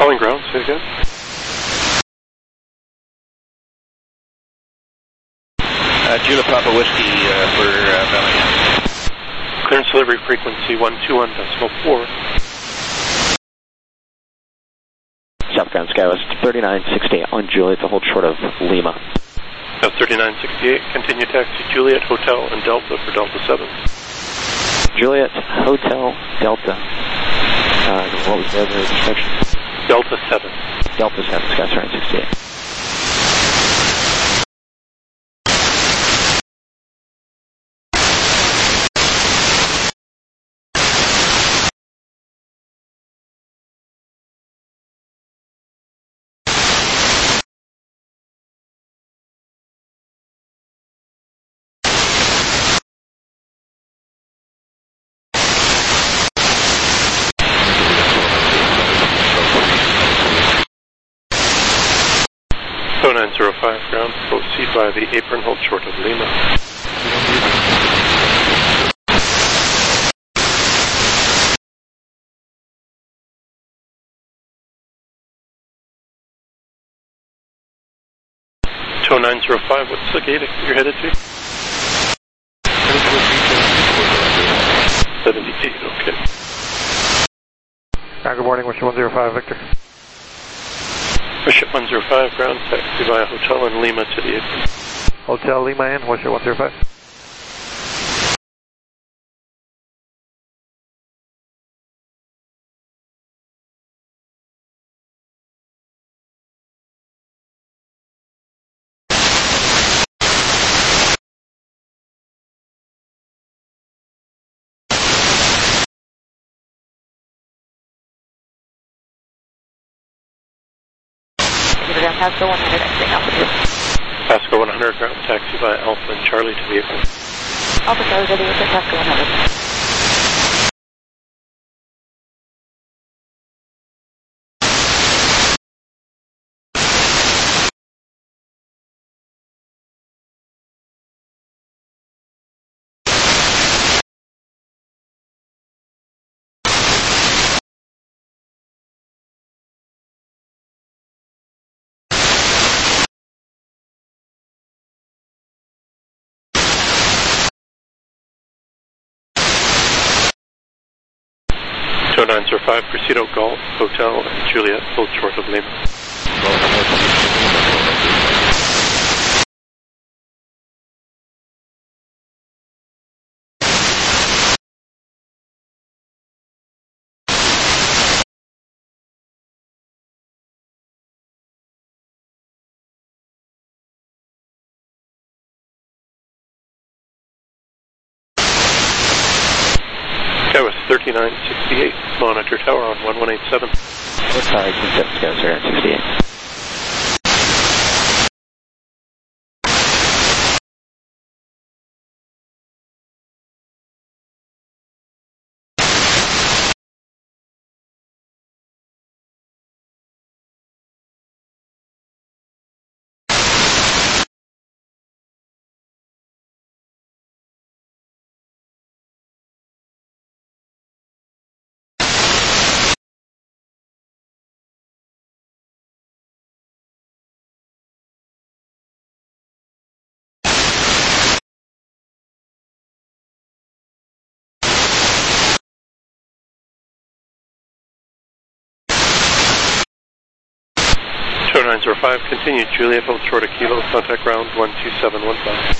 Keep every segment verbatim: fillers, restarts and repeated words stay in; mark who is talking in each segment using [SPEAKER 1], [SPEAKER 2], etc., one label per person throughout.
[SPEAKER 1] Calling ground, say again.
[SPEAKER 2] Uh, Julia Papa Whiskey uh, for uh, Bellingham.
[SPEAKER 1] Clearance delivery frequency one two one decimal four.
[SPEAKER 3] Southbound Skywest thirty-nine sixty on Juliet to hold short of Lima.
[SPEAKER 1] South thirty-nine sixty-eight, continue taxi Juliet Hotel and Delta for Delta seven.
[SPEAKER 3] Juliet Hotel Delta. Uh, what was the other instruction?
[SPEAKER 1] Delta seven.
[SPEAKER 3] Delta seven, Skywest thirty-nine sixty-eight.
[SPEAKER 1] oh nine zero five ground, proceed by the apron, hold short of Lima. oh nine zero five, what's the gate you're headed to? seventy-eight, okay.
[SPEAKER 4] Uh, good morning, Worship one zero five, Victor.
[SPEAKER 1] Worship one zero five, ground taxi via Hotel in Lima to the apron.
[SPEAKER 4] Hotel Lima in, Worship one zero five.
[SPEAKER 5] Pasco one hundred, exiting Alpha two.
[SPEAKER 1] Pasco one hundred, ground taxi via Alpha and Charlie to the apron.
[SPEAKER 5] Alpha Charlie, ready with Pasco one hundred.
[SPEAKER 1] oh nine zero five, Presidio Golf, Hotel and Juliet, hold short of Lima. Skywest thirty-nine sixty-eight, monitor tower on one one eight seven.
[SPEAKER 3] Sorry, Skywest thirty-nine sixty-eight.
[SPEAKER 1] oh nine zero five, continue Juliet, hold short of Kilo, contact ground one two seven one five.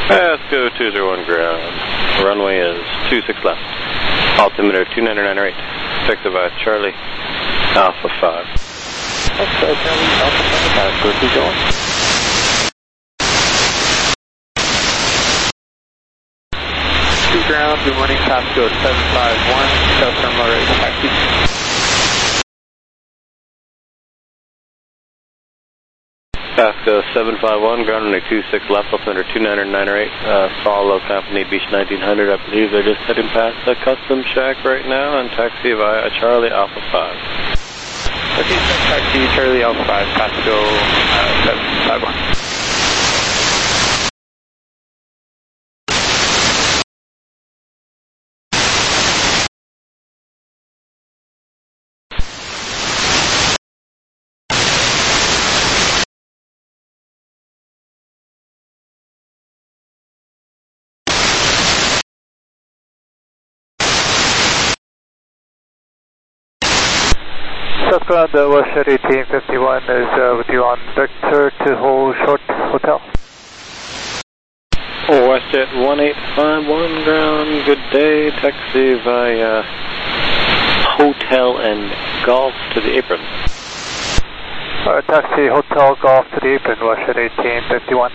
[SPEAKER 1] Pasco two zero one ground. Runway is two six left. Altimeter two nine nine eight. Taxi via Charlie Alpha five.
[SPEAKER 3] Pasco Charlie Alpha five, Pasco two zero one. Two ground, good morning, Pasco seven five one, South Terminal ready for taxi.
[SPEAKER 1] Pasco seven five one, ground runway two six left, altimeter two nine nine eight, uh, follow company Beach nineteen hundred. I believe they're just heading past the custom shack right now and taxi via Charlie Alpha five.
[SPEAKER 3] Okay, taxi Charlie Alpha five, Pasco uh, seven five one.
[SPEAKER 4] South ground, uh, Washer eighteen fifty-one is uh, with you on Victor to hold short hotel.
[SPEAKER 1] WestJet one eight five one ground, good day, taxi via Hotel and Golf to the apron.
[SPEAKER 4] Uh, taxi Hotel Golf to the apron, Washer eighteen fifty-one.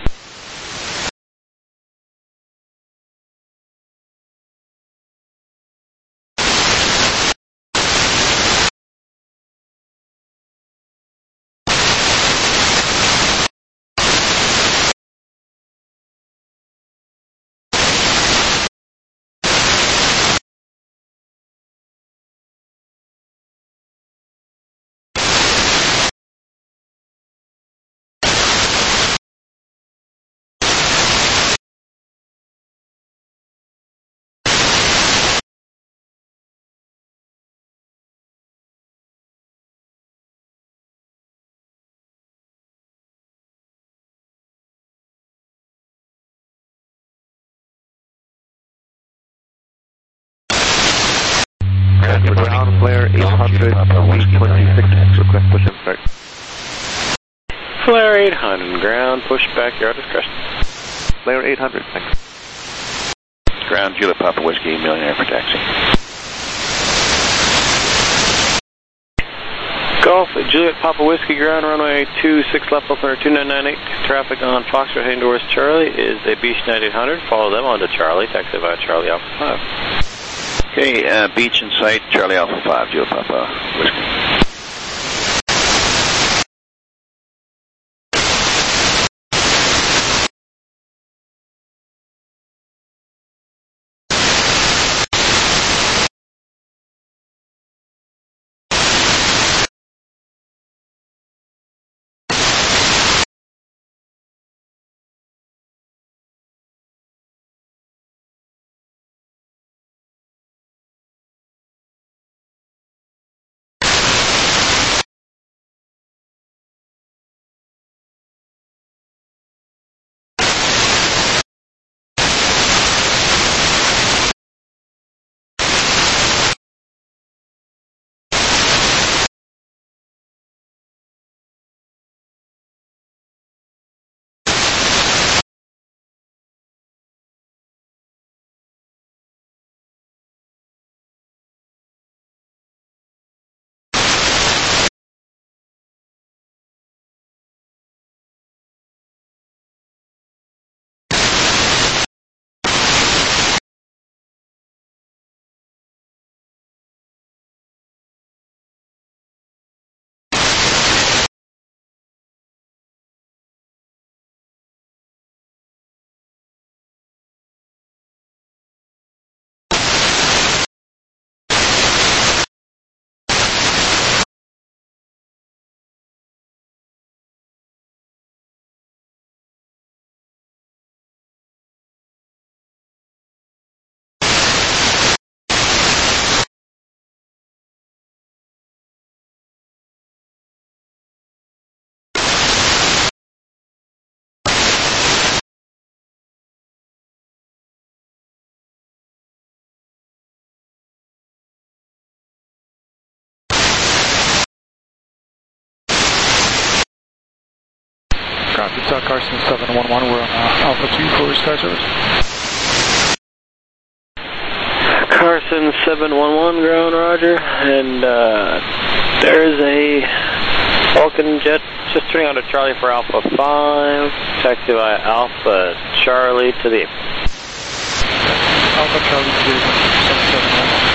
[SPEAKER 3] Ground Flare eight hundred, week twenty-six, request push and start.
[SPEAKER 1] Flare eight hundred, ground, push back, your discretion.
[SPEAKER 3] Flare eight hundred, thanks.
[SPEAKER 2] Ground Juliet Papa Whiskey, Millionaire for taxi.
[SPEAKER 1] Golf Juliet Papa Whiskey, ground runway two six left, altimeter two nine nine eight. Traffic on Foxtrot heading towards Charlie is a Beach ninety-eight hundred. Follow them onto Charlie, taxi via Charlie Alpha five.
[SPEAKER 2] Okay, uh, beach in sight, Charlie Alpha five, Juliet Papa Whiskey.
[SPEAKER 6] aircraft. It's uh, Carson seven one one. We're on uh, Alpha two for Sky Service.
[SPEAKER 1] Carson seven one one, ground, roger. And uh, there's a Falcon jet just turning on to Charlie for Alpha five. Taxi by Alpha Charlie to the
[SPEAKER 6] Alpha Charlie to the seven seven one one.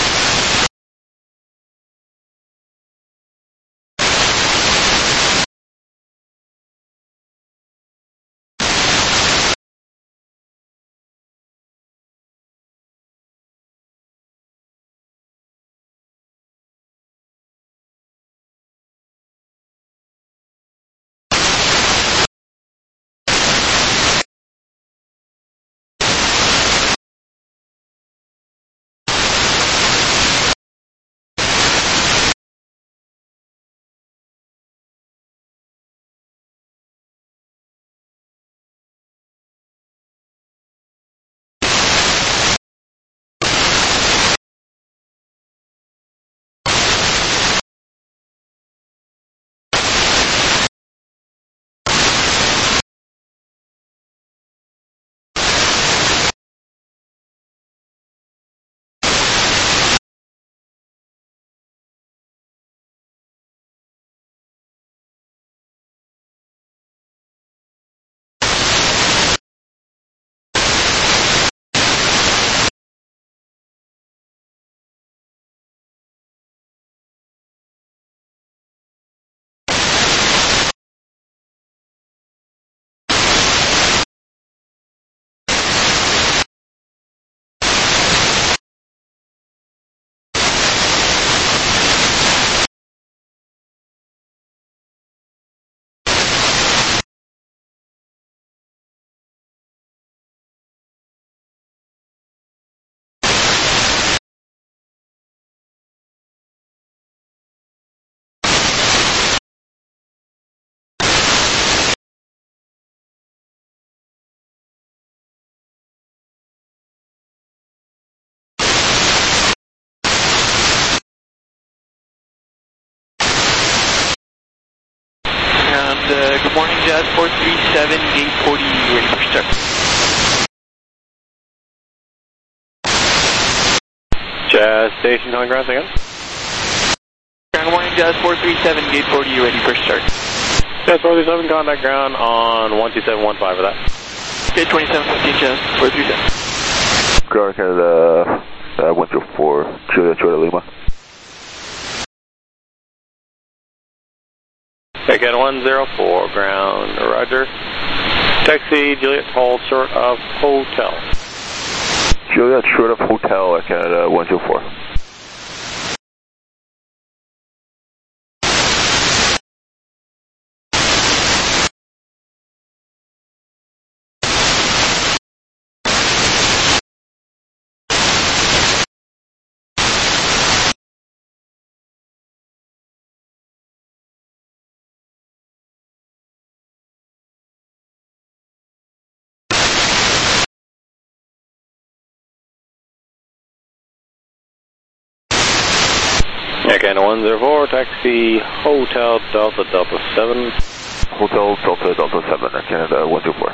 [SPEAKER 2] Uh, good morning, Jazz four three seven, gate forty, ready for start.
[SPEAKER 1] Jazz station on ground again.
[SPEAKER 2] Good morning, Jazz four three seven, gate forty, ready for start.
[SPEAKER 1] Jazz four three seven, contact ground on one two seven one five for that.
[SPEAKER 2] Gate twenty-seven fifteen, Jazz four three seven.
[SPEAKER 7] Ground Canada, uh, one two four, Juliet, Juliet Lima.
[SPEAKER 1] Again, one zero four, ground, roger. Taxi, Juliet, hold short of hotel.
[SPEAKER 7] Juliet, short of hotel, Canada, one two four.
[SPEAKER 1] Again, one zero four, taxi, Hotel Delta Delta seven.
[SPEAKER 7] Hotel Delta Delta seven, Canada, one two four.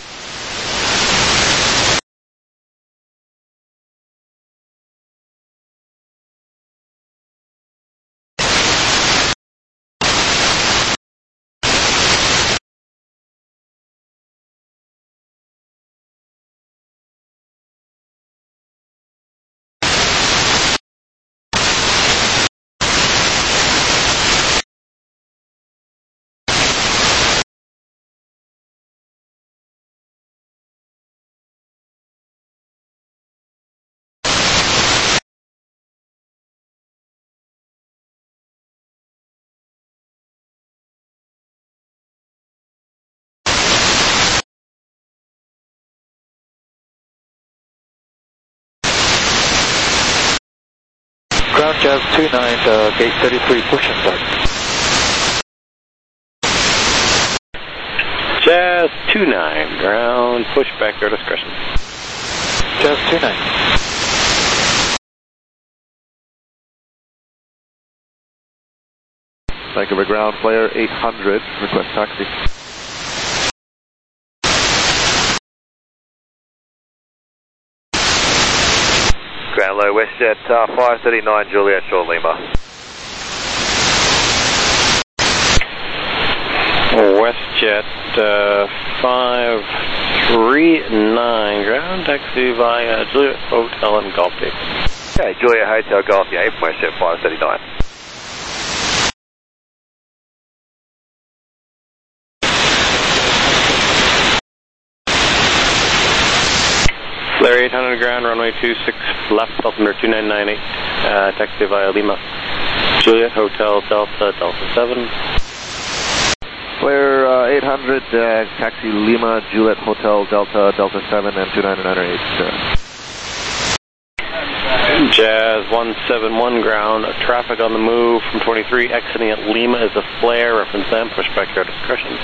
[SPEAKER 6] Ground Jazz two nine, uh, gate thirty-three, push and start.
[SPEAKER 1] Jazz two nine, ground, push back your discretion.
[SPEAKER 6] Jazz two nine.
[SPEAKER 7] Vancouver ground, flare eight hundred, request taxi.
[SPEAKER 8] Ground low, WestJet uh, five thirty-nine, Juliet, Short Lima.
[SPEAKER 1] WestJet uh, five three nine, ground taxi via Juliet Hotel and Golf Day.
[SPEAKER 8] Okay, Juliet Hotel, Golf Day, WestJet five thirty-nine.
[SPEAKER 1] Flare eight hundred ground, runway two six left, altimeter two nine nine eight, uh, taxi via Lima. Juliet Hotel, Delta, Delta seven.
[SPEAKER 7] Flare uh, eight hundred, uh, taxi Lima, Juliet Hotel, Delta, Delta seven, and two nine nine eight. Uh.
[SPEAKER 1] Jazz one seven one ground, traffic on the move from twenty-three, exiting at Lima is a flare, reference M, push back your discretion.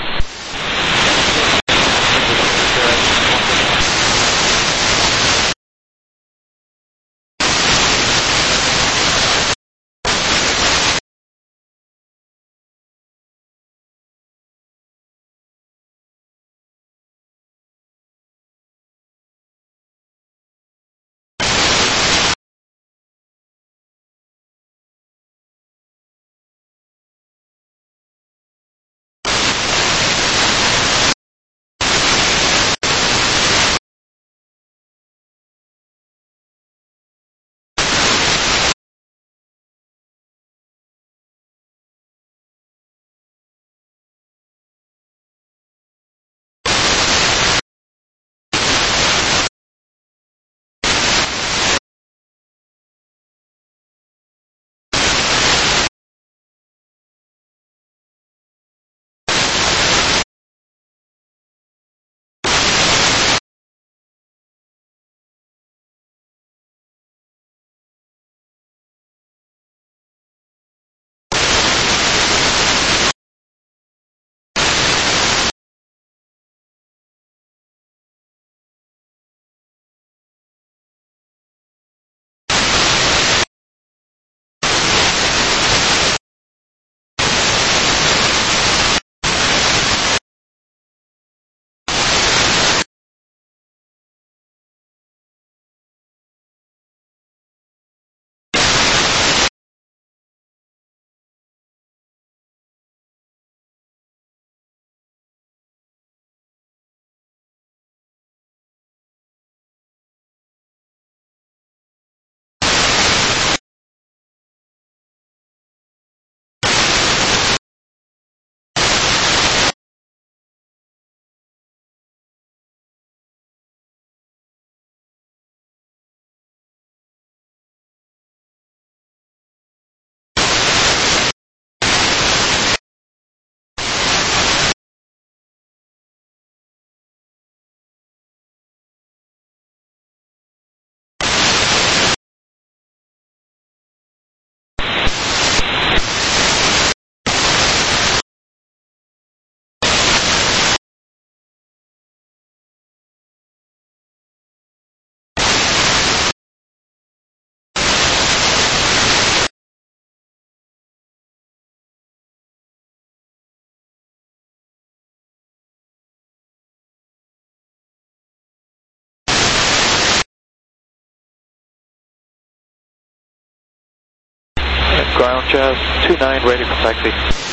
[SPEAKER 6] Ground Jazz two nine, ready for taxi.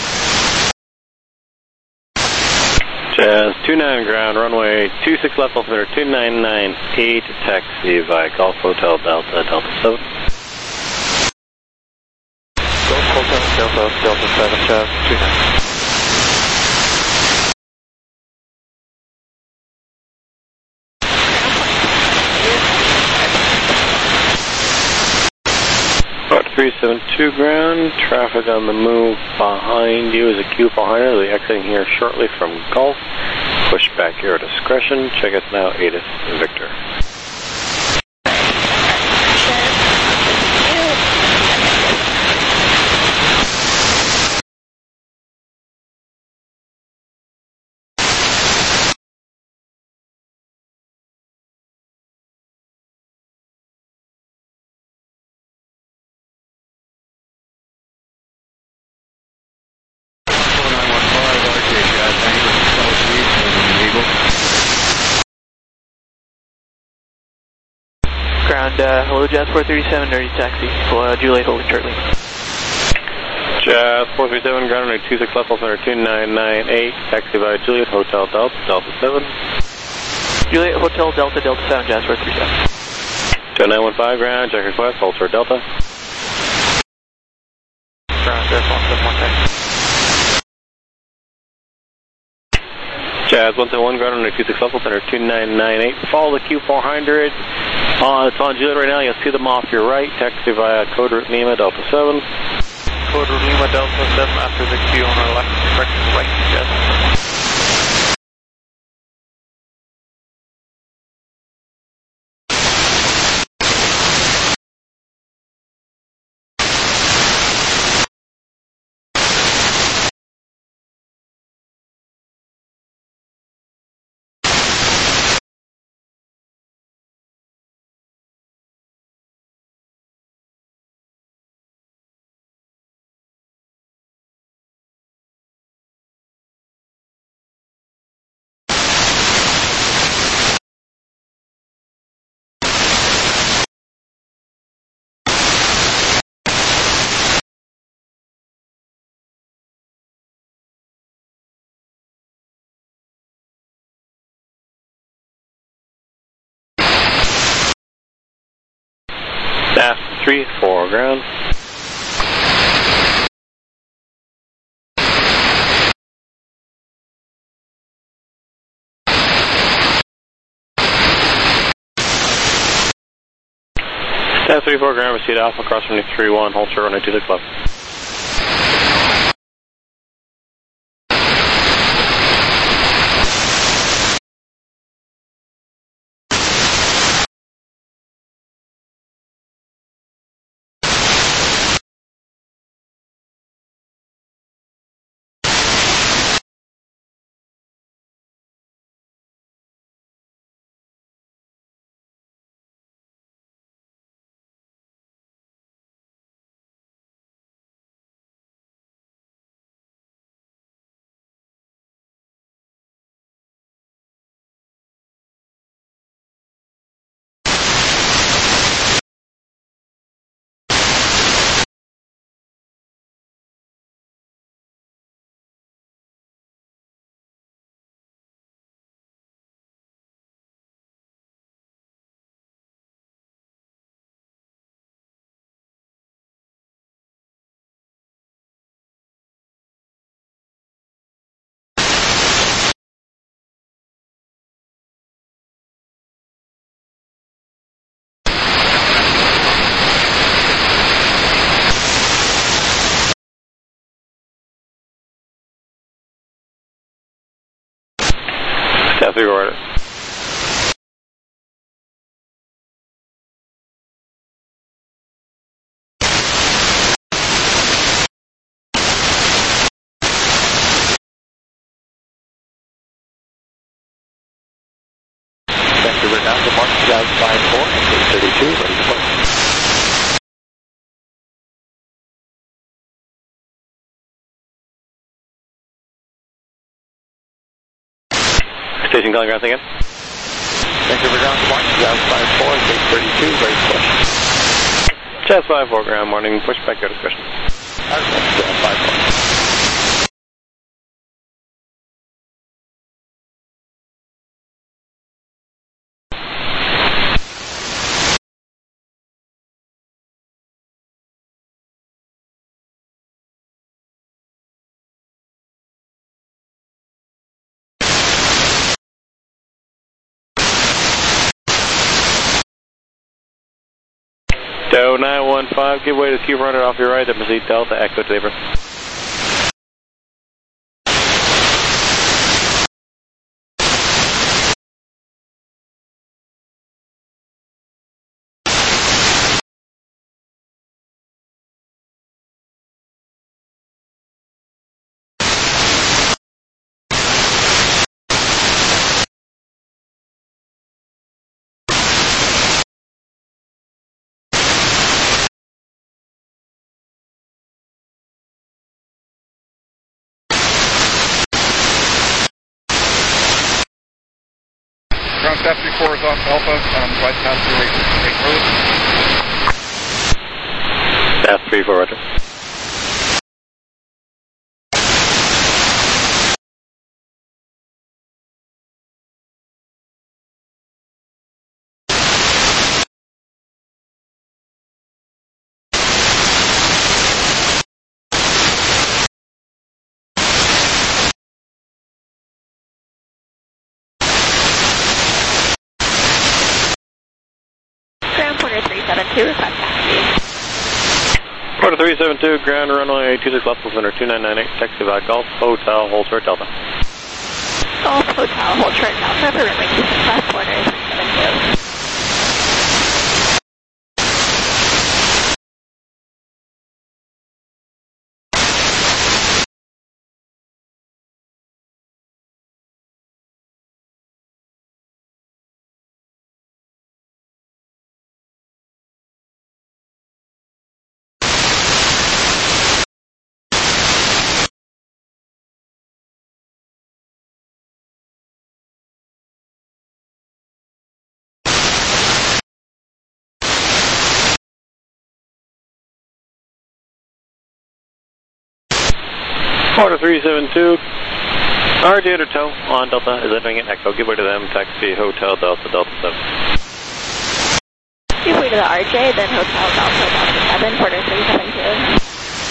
[SPEAKER 1] Jazz two nine ground, runway two six left, altimeter two nine nine eight, taxi via Golf Hotel, Delta, Delta seven.
[SPEAKER 6] Golf Hotel, Delta, Delta seven, Jazz two nine.
[SPEAKER 1] three seven two ground, traffic on the move behind you is a queue behind us. We'll be exiting here shortly from Gulf. Push back your discretion. Check us now, Adis Victor.
[SPEAKER 6] ground. Uh, hello, Jazz four three seven, ready to taxi. Uh, Juliet holding shortly.
[SPEAKER 1] Jazz four three seven, ground runway two six left, altimeter two nine nine eight, taxi via Juliet, Hotel Delta, Delta seven.
[SPEAKER 6] Juliet, Hotel Delta, Delta seven, Jazz four three seven.
[SPEAKER 1] two nine one five, ground, check request, Ultra Delta.
[SPEAKER 6] Ground, Jazz one seven one taxi.
[SPEAKER 1] Jazz one seven one, ground runway two six left, altimeter two nine nine eight, follow the Q four hundred. Uh, it's on Juliet right now, you'll see them off your right, taxi via Code Route Lima, Delta seven.
[SPEAKER 6] Code Route Lima, Delta seven, after the Q on our left, correct, right, Jazz.
[SPEAKER 1] Staff three four, ground. Staff three four, ground, receipt Alpha, cross runway three one, hold short runway two six left. Staff three order.
[SPEAKER 3] Vector, we're down to Mark Jazz five four, thirty-two, ready to push.
[SPEAKER 1] Station calling ground again.
[SPEAKER 3] Vector, we're down to Mark Jazz five four, thirty-two, ready to push.
[SPEAKER 1] Jazz five four, ground, morning, push back your discretion.
[SPEAKER 3] Jazz five four.
[SPEAKER 1] Doe nine one five, give way to Q runner off your right, then proceed Delta, Echo Taper.
[SPEAKER 9] Ground staff three four is off Alpha on right past the Lake, Lake Road.
[SPEAKER 1] Staff three four, roger.
[SPEAKER 5] Ground Porter three seven two, request taxi.
[SPEAKER 1] Porter three seven two, ground runway two six left, center two nine nine eight, taxi by Golf Hotel, hold short Delta.
[SPEAKER 5] Golf Hotel, hold short Delta, for runway two six left, Porter three seven two.
[SPEAKER 1] Porter three seven two, R J Hotel on Delta, is entering an Echo, give way to them, taxi Hotel Delta, Delta seven.
[SPEAKER 5] Give way to the R J, then Hotel Delta, Delta seven, Porter three seven two.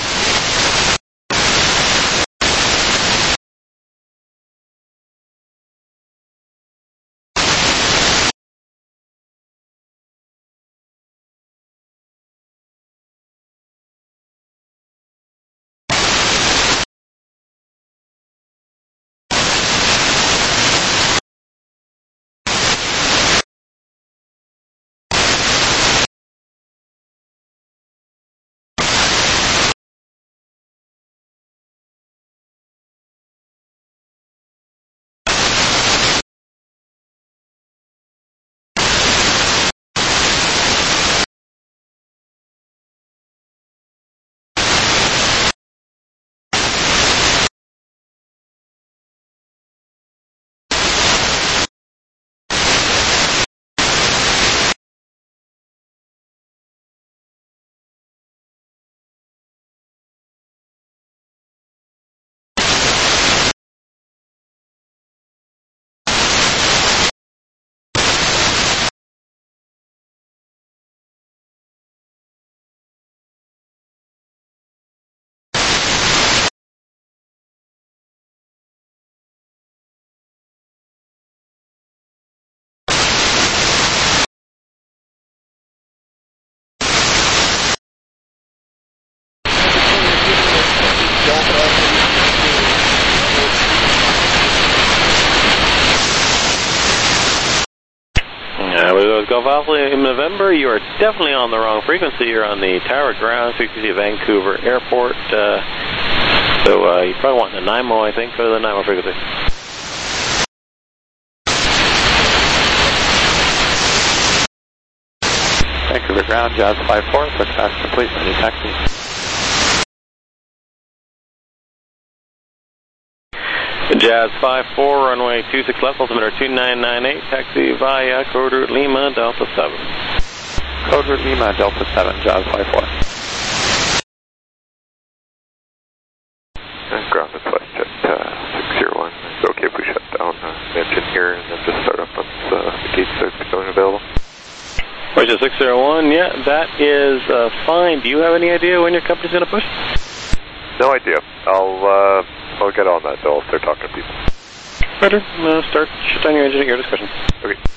[SPEAKER 1] Golf Alpha in November, you are definitely on the wrong frequency. You're on the Tower Ground frequency of Vancouver Airport. Uh, so uh, you probably want the N Y M O, I think, go to the N Y M O frequency.
[SPEAKER 3] Vancouver Ground, Jazz five four, quick fast complete, ready taxi.
[SPEAKER 1] Jazz five four, runway two six left, altimeter two nine nine eight, taxi via code route Lima, Delta seven.
[SPEAKER 3] Code route Lima, Delta seven, Jazz five four.
[SPEAKER 8] And ground is WestJet uh, six zero one. Is it okay if we shut down uh, the engine here and then just start up once uh, the gates are becoming available?
[SPEAKER 1] WestJet six zero one, yeah, that is uh, fine. Do you have any idea when your company's going to push?
[SPEAKER 8] No idea. I'll, uh, I'll get on that, though. I'll start talking to people.
[SPEAKER 1] Roger. Uh, start shut down your engine at your discretion.
[SPEAKER 8] Okay.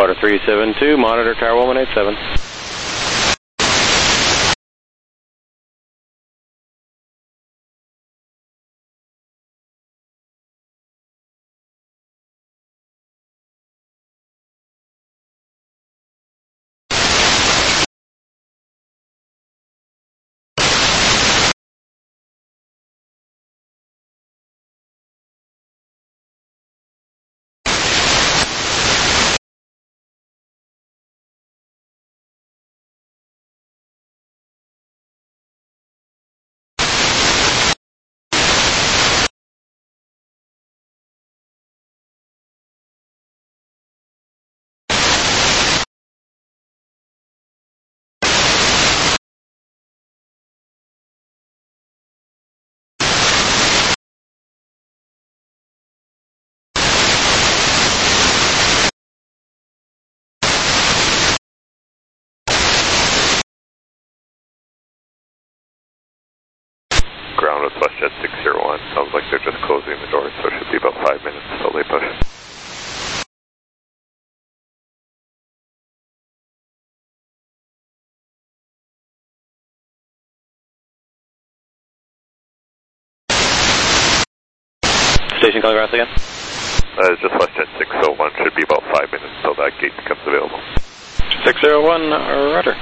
[SPEAKER 1] Water three seven two, monitor tower one one eight seven.
[SPEAKER 8] Ground with WestJet six zero one. Sounds like they're just closing the door, so it should be about five minutes until they push.
[SPEAKER 1] Station calling ground again.
[SPEAKER 8] Uh, it's just WestJet six zero one. Should be about five minutes until that gate becomes available.
[SPEAKER 1] six zero one, uh, rudder.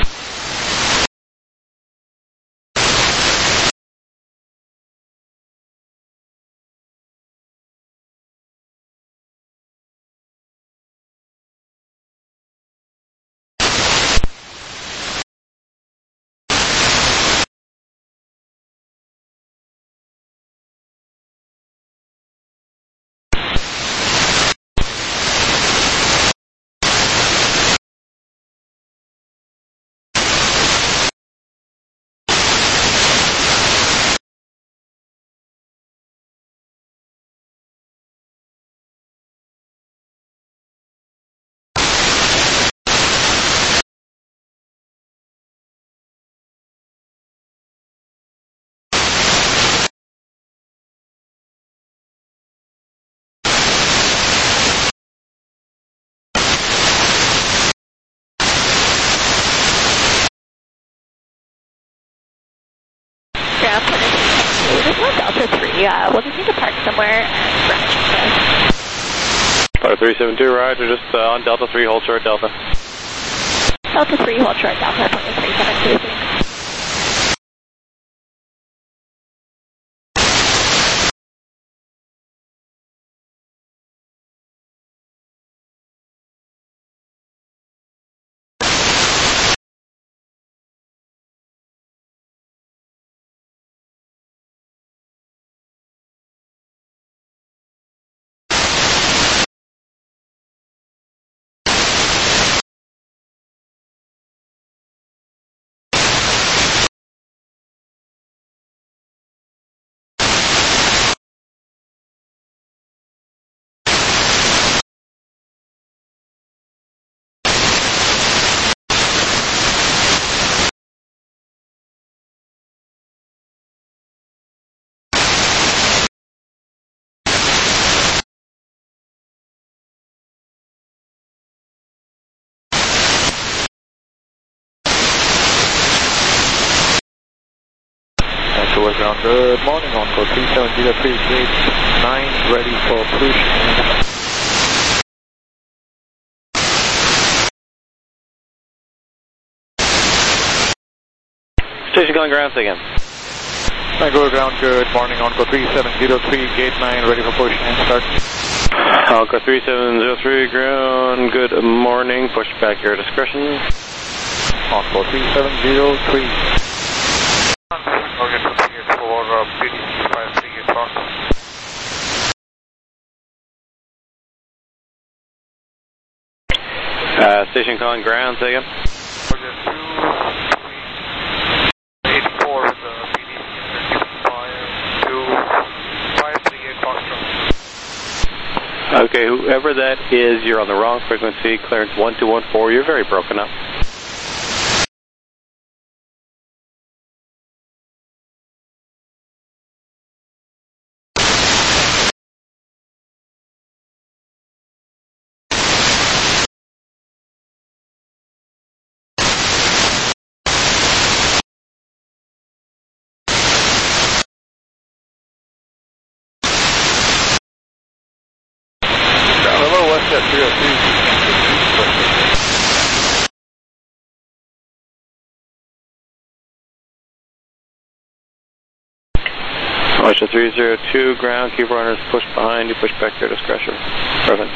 [SPEAKER 5] This one Delta three, uh, we'll just need to park somewhere and branch this.
[SPEAKER 1] Water three seven two, roger, just uh, on Delta three, hold short Delta.
[SPEAKER 5] Delta three, hold short Delta, point three seven two, thanks.
[SPEAKER 3] Ground, good morning, on code three seven zero three, gate nine, ready for push.
[SPEAKER 1] Station calling ground again.
[SPEAKER 3] Vancouver ground, good morning, on code three seven zero three, gate nine, ready for push and start.
[SPEAKER 1] Alco three seven zero three, ground, good morning, push back your discretion.
[SPEAKER 3] On code three seven zero three.
[SPEAKER 9] Morgan for uh, P D C five three eight four.
[SPEAKER 1] Uh, station calling ground, say again.
[SPEAKER 9] Morgan two eight four with the P D C five two five three eight Foxtrot.
[SPEAKER 1] Okay, whoever that is, you're on the wrong frequency, clearance one two one four, you're very broken up.
[SPEAKER 6] Jet three oh three, you can't get
[SPEAKER 1] Osha three zero two, ground, keep runners pushed behind you, push back your discretion. Perfect.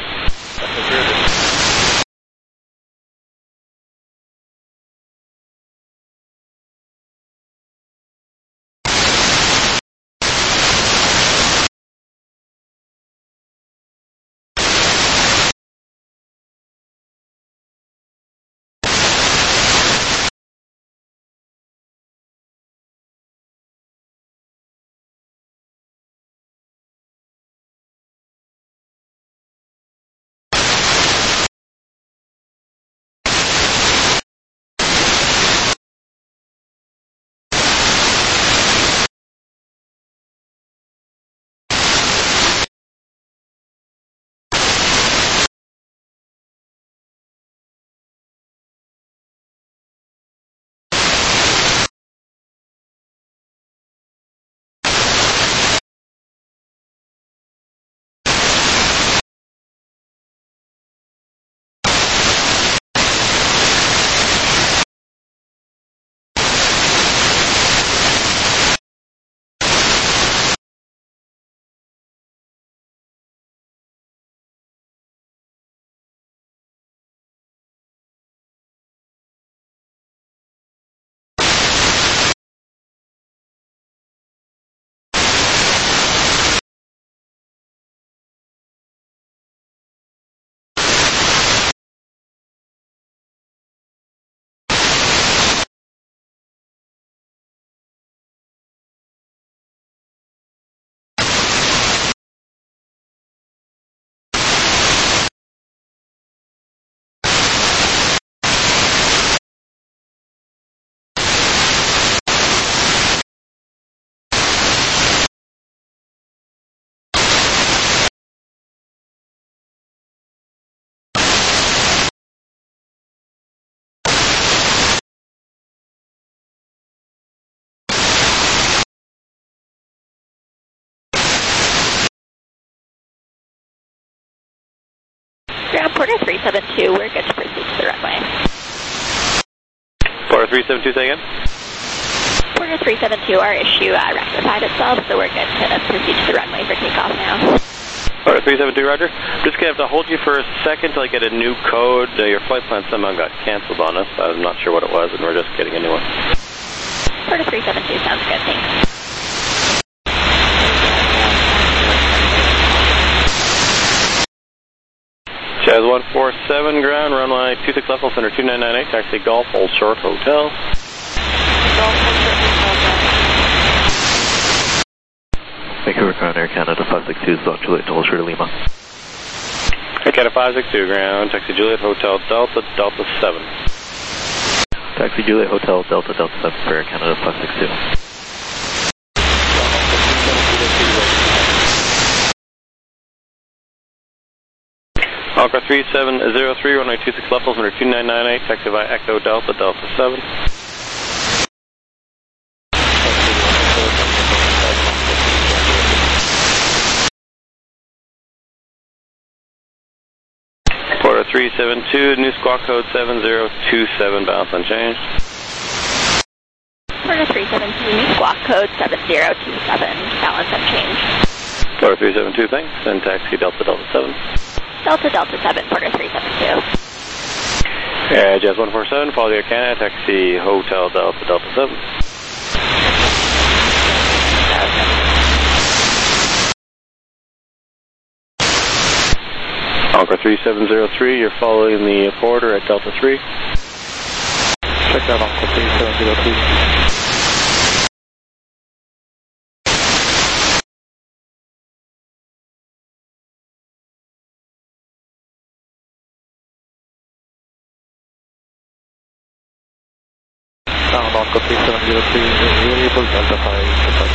[SPEAKER 5] Ground Porter three seven two, we're good to proceed to the runway.
[SPEAKER 1] Porter three seven two, say again?
[SPEAKER 5] Porter three seven two, our issue uh, rectified itself, so we're good to proceed to the runway for takeoff now.
[SPEAKER 1] Porter three seven two, roger. I'm just going to have to hold you for a second till I get a new code. Uh, your flight plan somehow got canceled on us. I'm not sure what it was, and we're just getting a new one.
[SPEAKER 5] Porter three seven two, sounds good, thanks.
[SPEAKER 1] Jazz one four seven, ground, runway two six left, center two nine nine eight, taxi Golf, Old Short Hotel.
[SPEAKER 7] Vancouver Crown Air Canada five six two, South Juliet to Old Short Lima.
[SPEAKER 1] Air Canada five six two, ground, taxi Juliet Hotel, Delta, Delta seven.
[SPEAKER 7] Taxi Juliet Hotel, Delta, Delta seven for Air Canada five six two.
[SPEAKER 1] Alpha three seven zero three, runway two six left, center two nine nine eight, taxi by Echo Delta, Delta seven. Porter three seven two, new squawk code seven zero two seven, balance unchanged.
[SPEAKER 5] Porter three seven two, new squawk code seven zero two seven, balance unchanged.
[SPEAKER 1] Porter three seven two, thanks, and taxi Delta, Delta seven.
[SPEAKER 5] Delta Delta seven, Porter three seven two.
[SPEAKER 1] Air Jazz one four seven, follow Air Canada, taxi Hotel Delta, Delta seven. Anchor three seven zero three, you're following the Porter at Delta three.
[SPEAKER 6] Check that Anchor three seven zero three. Sound Anchor three seven zero three, variable Delta five,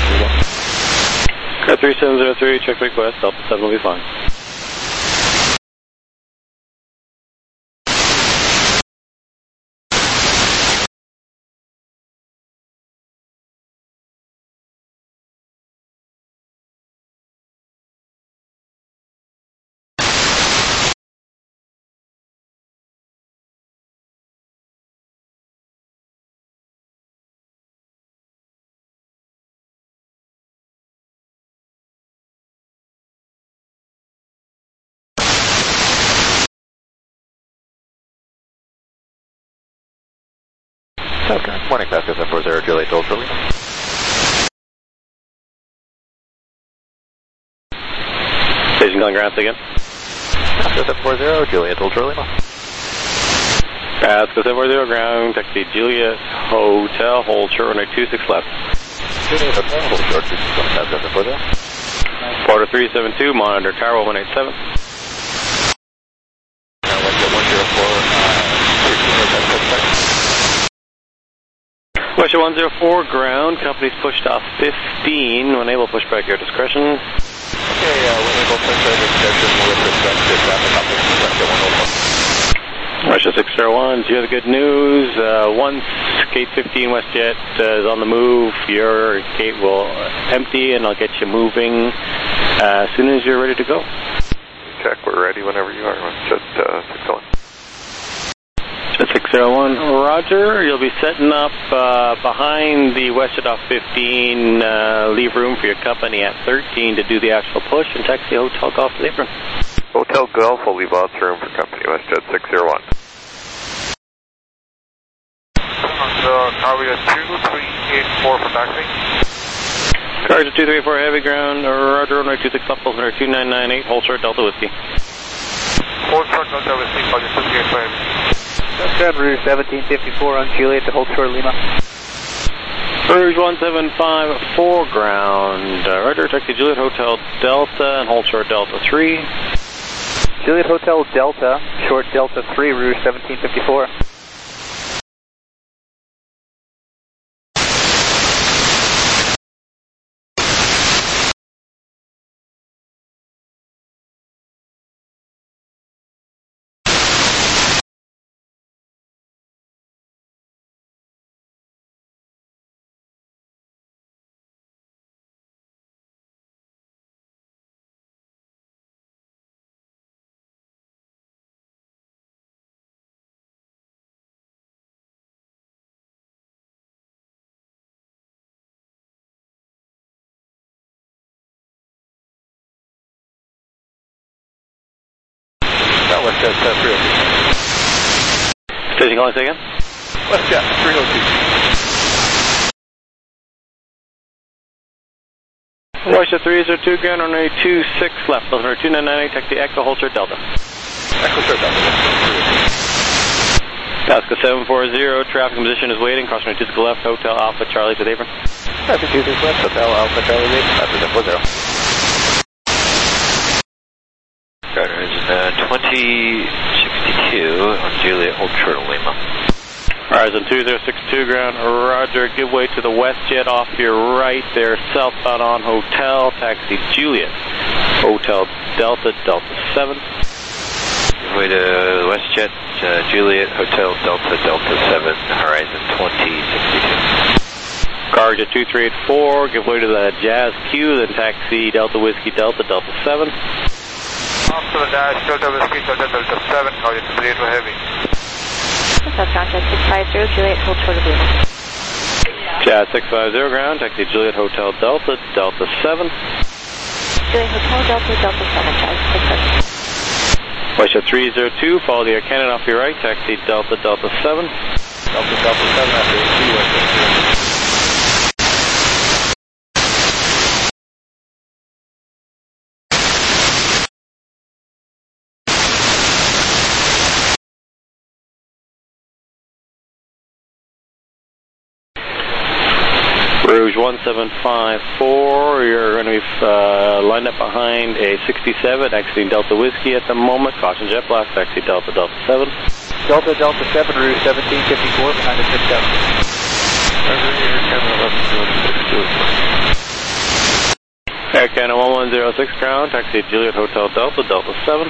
[SPEAKER 1] Anchor three seven zero three, check request, Delta seven will be fine.
[SPEAKER 2] Okay. Morning, Pascal seven four zero, Juliet Delta Lima.
[SPEAKER 1] Station calling ground again.
[SPEAKER 2] Pascal seven four zero, Juliet Delta Lima.
[SPEAKER 1] Pascal seven four zero, ground, taxi Juliet Hotel, hold short runway two six left.
[SPEAKER 2] Juliet Hotel, hold short two six left, Pascal seven four zero.
[SPEAKER 1] Quarter three seven two, monitor tower one eight seven.
[SPEAKER 2] Now let's get one zero four,
[SPEAKER 1] Westjet one zero four, ground, company's pushed off fifteen, when able push back your discretion.
[SPEAKER 2] Okay, uh, when able push back your discretion with respect to traffic operations, Westjet one zero four.
[SPEAKER 1] Westjet six zero one, you have the good news. Uh, once gate fifteen Westjet uh, is on the move, your gate will empty and I'll get you moving uh, as soon as you're ready to go.
[SPEAKER 8] Check, we're ready whenever you are. Westjet uh, six zero one.
[SPEAKER 1] six zero one, roger. You'll be setting up uh, behind the Westjet off fifteen. Uh, leave room for your company at thirteen to do the actual push and taxi Hotel Golf to the apron.
[SPEAKER 8] Hotel Golf will leave lots of room for company. Westjet six zero one.
[SPEAKER 9] Uh, Carrier two three eight four for taxi.
[SPEAKER 1] Carrier two three eight four, heavy ground. Roger, runway two six left, pulse number two nine nine eight, hold short Delta Whiskey.
[SPEAKER 9] Hold short Delta Whiskey, Carrier two three eight four heavy.
[SPEAKER 3] Ground Rouge seventeen fifty-four on Juliet to hold short Lima.
[SPEAKER 1] Rouge one seven five four, ground. Uh, roger, taxi Juliet Hotel Delta and hold short Delta three.
[SPEAKER 3] Juliet Hotel Delta, short Delta three, Rouge seventeen fifty-four.
[SPEAKER 2] Westjet uh, three oh two.
[SPEAKER 1] Station calling say again?
[SPEAKER 2] Westjet three oh two.
[SPEAKER 1] Westjet three zero two, ground runway two six left, pulse number two nine nine eight, taxi Echo, hold short Delta.
[SPEAKER 2] Echo short Delta.
[SPEAKER 1] Pascal seven four zero, traffic position is waiting, cross runway two six left, Hotel Alpha Charlie to the apron.
[SPEAKER 2] Traffic two six left, Hotel Alpha Charlie to the apron, Pascal seven four zero. Garner is uh, twenty sixty-two on Juliet, hold short Lima.
[SPEAKER 1] Horizon two zero six two, ground, roger, give way to the Westjet off your right there, southbound on Hotel, taxi Juliet, Hotel Delta, Delta seven.
[SPEAKER 2] Give way to the Westjet, uh, Juliet, Hotel Delta, Delta seven, Horizon twenty sixty-two.
[SPEAKER 1] Carja two three eight four, give way to the Jazz Q, then taxi Delta Whiskey, Delta, Delta seven.
[SPEAKER 9] After the dash, Delta Whiskey, Delta, Delta seven, Carrier two three eight four heavy.
[SPEAKER 5] South Contact six five zero, Juliet, hold short of Lima.
[SPEAKER 1] Jazz six five zero, ground, taxi Juliet Hotel Delta, Delta seven.
[SPEAKER 5] Juliet Hotel Delta, Delta seven, Jazz six five zero.
[SPEAKER 1] Westjet three zero two, follow the Air Canada off your right, taxi Delta, Delta seven.
[SPEAKER 2] Delta, Delta seven after eight, Westjet.
[SPEAKER 1] Rouge one seven five four, you're going to be uh, lined up behind a sixty-seven, exiting Delta Whiskey at the moment. Caution jet blast, taxi Delta, Delta seven.
[SPEAKER 3] Delta, Delta seven, Rouge seventeen fifty-four, behind a six seven.
[SPEAKER 1] Air Canada one one zero six, ground, taxi Juliet Hotel Delta, Delta seven.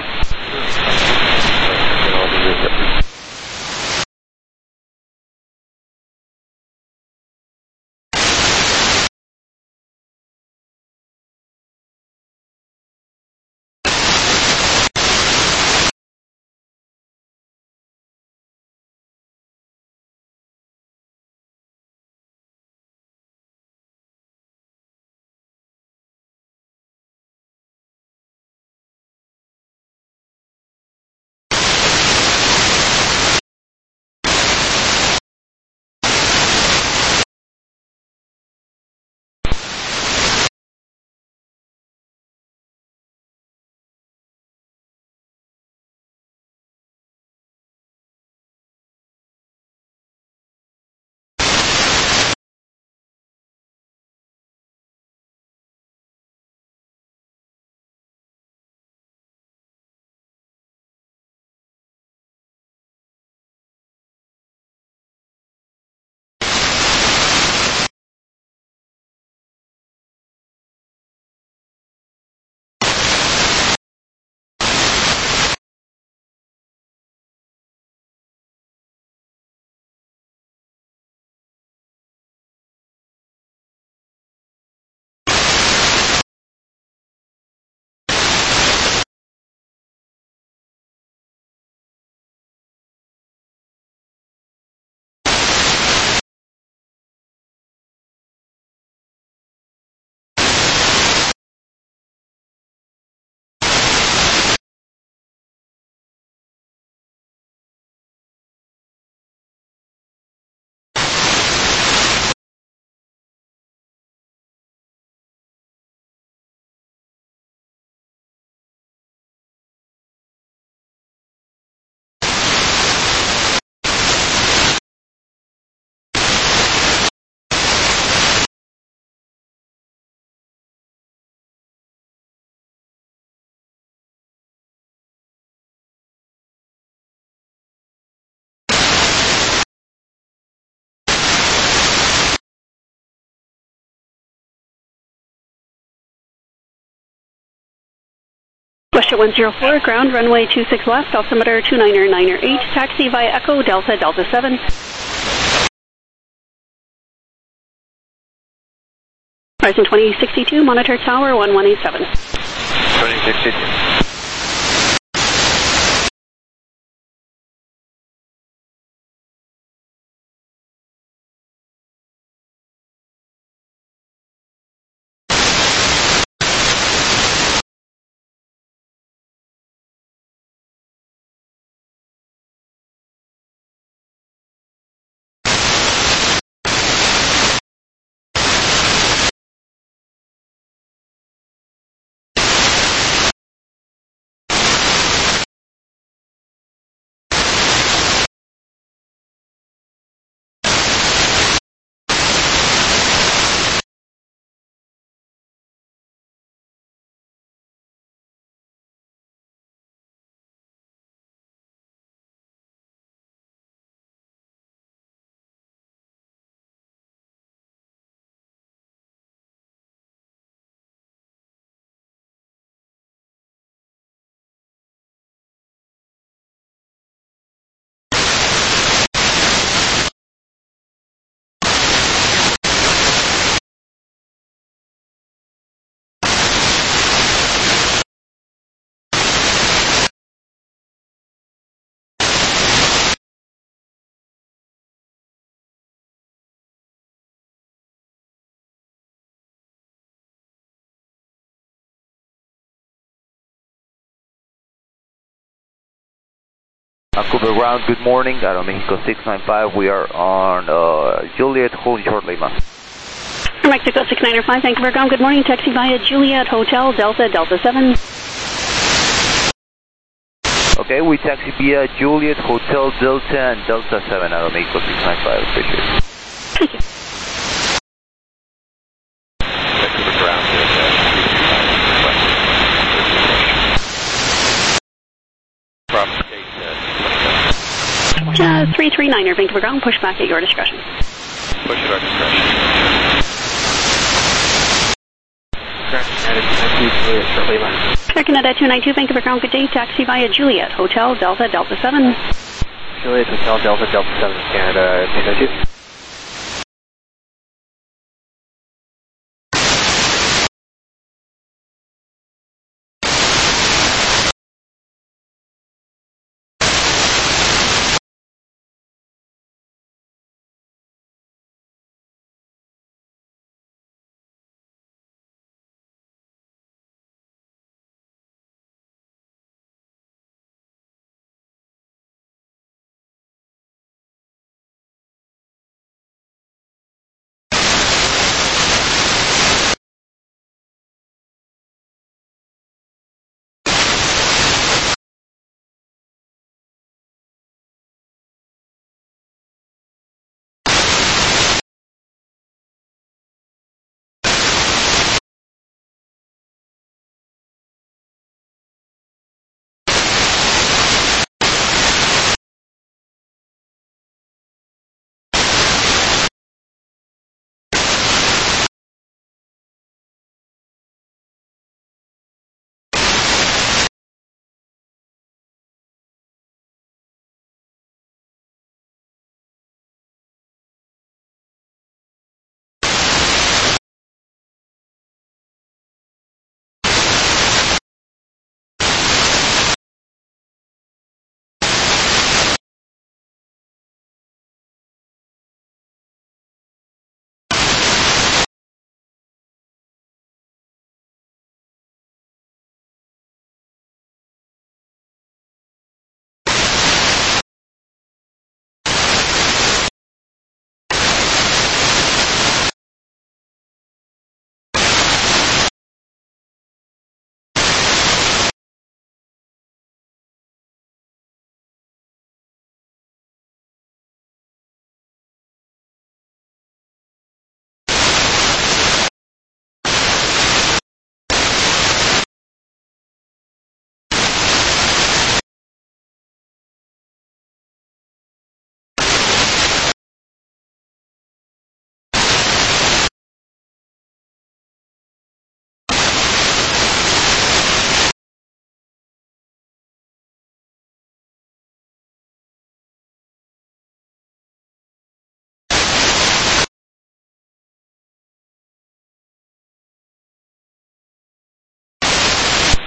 [SPEAKER 10] WestJet one zero four, ground runway two six left, altimeter two niner niner eight, taxi via Echo Delta Delta seven. Horizon twenty sixty-two, monitor tower one one eight seven.
[SPEAKER 2] twenty sixty-two.
[SPEAKER 11] Vancouver ground, good morning, Aeromexico six nine five, we are on uh, Juliet, holding short Lima.
[SPEAKER 10] Mexico six nine five, Vancouver ground, good morning, taxi via Juliet Hotel Delta Delta seven.
[SPEAKER 11] Okay, we taxi via Juliet Hotel Delta and Delta seven, Aeromexico six nine five, appreciate it.
[SPEAKER 10] Thank you.
[SPEAKER 2] Vancouver ground,
[SPEAKER 10] Uh, three three niner, Vancouver ground, push back at your discretion.
[SPEAKER 2] Push at our discretion.
[SPEAKER 10] Air Canada two nine two, Vancouver ground, good day, taxi via Juliet Hotel Delta Delta seven.
[SPEAKER 3] Juliet Hotel Delta Delta seven, Canada two nine two.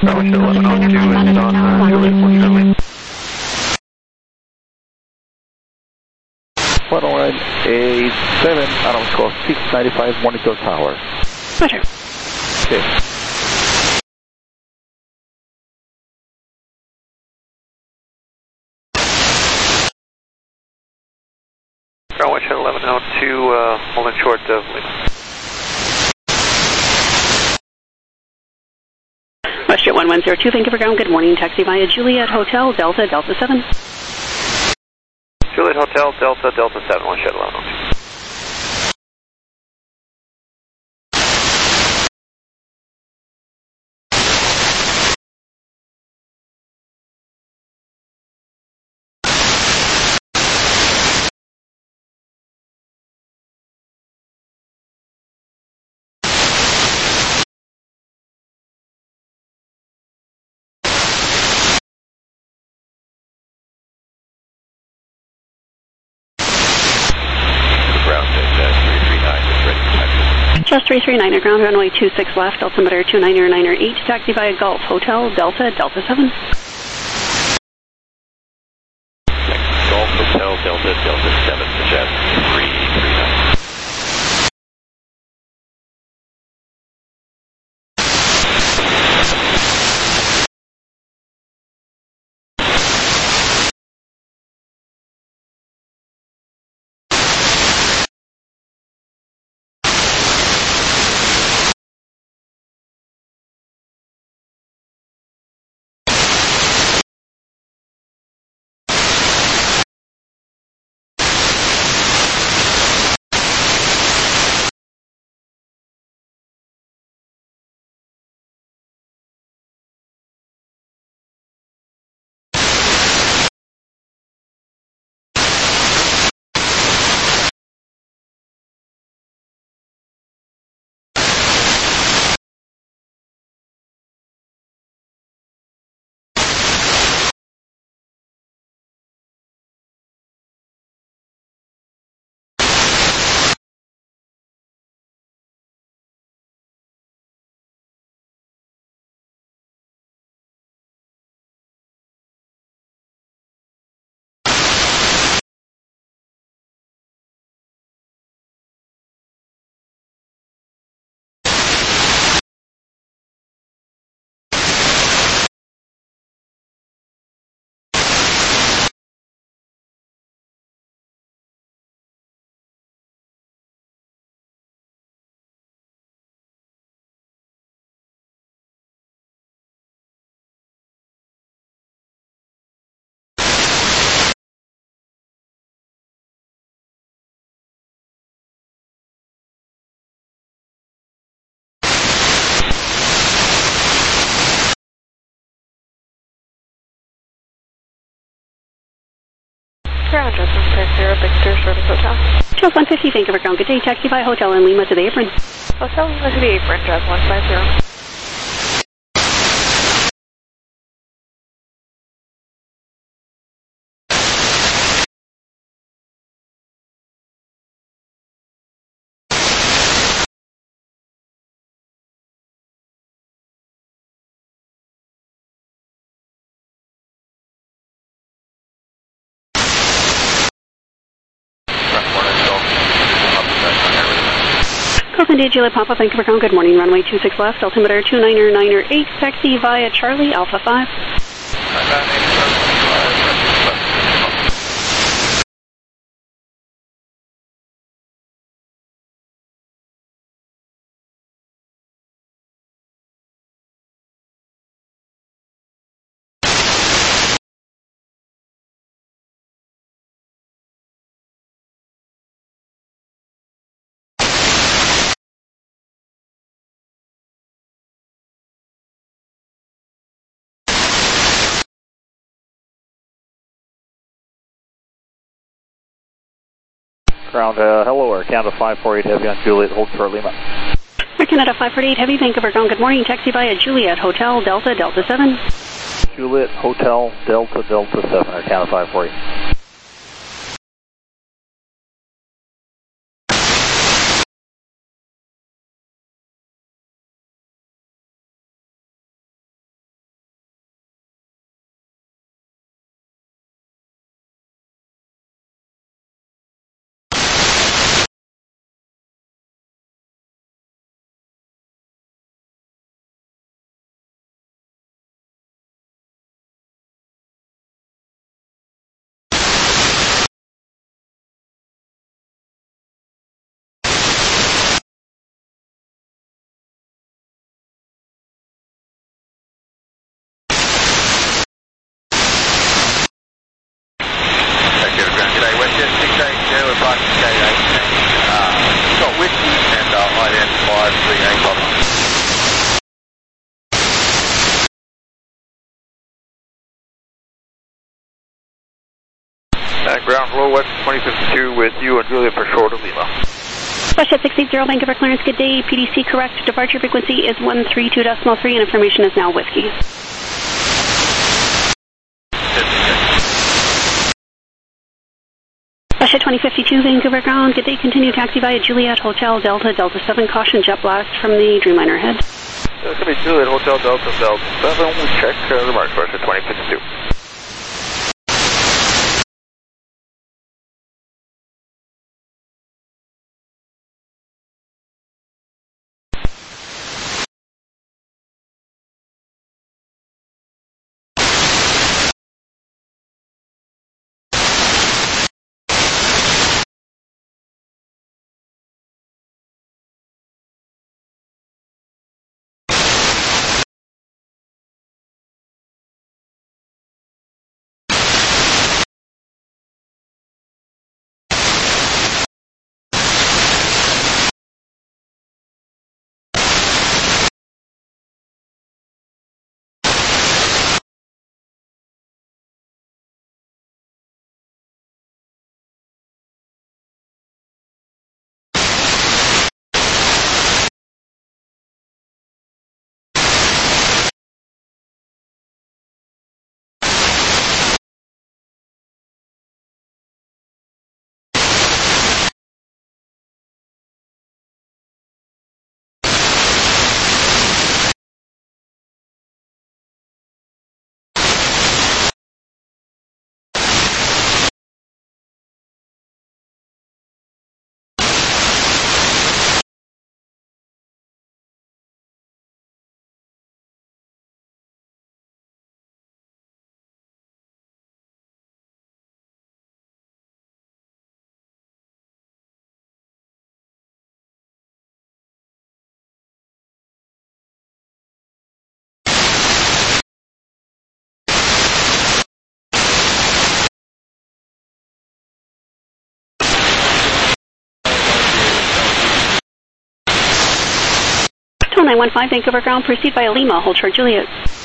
[SPEAKER 8] Bravo Jet eleven oh two is on uh, Juliet Hold Charlie.
[SPEAKER 11] one oh nine eight seven, Adams call six ninety-five, monitor tower.
[SPEAKER 10] Roger.
[SPEAKER 11] Okay.
[SPEAKER 9] Bravo Jet eleven oh two, uh, holding short of Lima.
[SPEAKER 10] WestJet one one zero two, thank you for ground. Good morning. Taxi via Juliet Hotel, Delta, Delta seven.
[SPEAKER 9] Juliet Hotel, Delta, Delta seven, WestJet eleven oh two.
[SPEAKER 10] Just three three niner, ground runway two six left, altimeter two niner niner eight, taxi via Gulf Hotel, Delta, Delta seven.
[SPEAKER 2] Golf Hotel, Delta, Delta seven, suggest three three nine.
[SPEAKER 5] Ground, just one five zero, Victor, Service Hotel.
[SPEAKER 10] Just one fifty, thank you for ground. Good day, taxi via Hotel in Lima to the apron.
[SPEAKER 5] Hotel Lima to the apron, just one five zero.
[SPEAKER 10] Indeed, Juliet Papa, thank you for ground. Good morning. Runway two six left, altimeter two niner niner eight, taxi via Charlie Alpha five.
[SPEAKER 3] Ground, uh, hello, Air Canada five forty-eight Heavy on Juliet, hold for Lima.
[SPEAKER 10] Air Canada five forty-eight Heavy, Vancouver ground. Good morning. Taxi via Juliet Hotel, Delta, Delta seven.
[SPEAKER 3] Juliet Hotel, Delta, Delta seven, Air Canada five forty-eight.
[SPEAKER 9] twenty fifty-two with you and Juliet for short of Lima.
[SPEAKER 10] WestJet six eight zero, Vancouver clearance, good day. P D C correct. Departure frequency is one three two decimal three and information is now whiskey. WestJet twenty fifty-two, Vancouver ground, good day. Continue taxi via Juliet Hotel Delta Delta seven. Caution jet blast from the Dreamliner head.
[SPEAKER 9] It's going to be Juliet Hotel Delta Delta seven. We check uh, remarks for WestJet twenty fifty-two.
[SPEAKER 10] nine one five, Vancouver ground, proceed via Lima, hold short Juliet.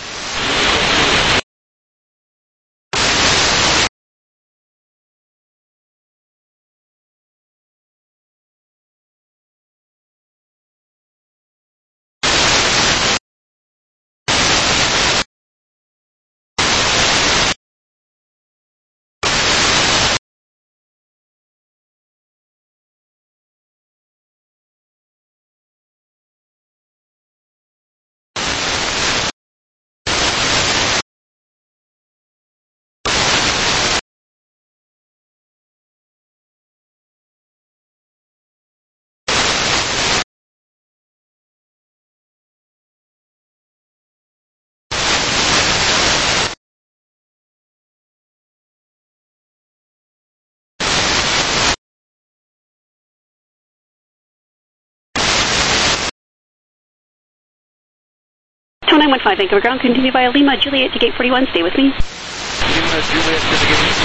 [SPEAKER 10] nine one five, Vancouver ground, continue via Lima, Juliet to gate forty-one, stay with me.
[SPEAKER 9] Lima, Juliet to the gate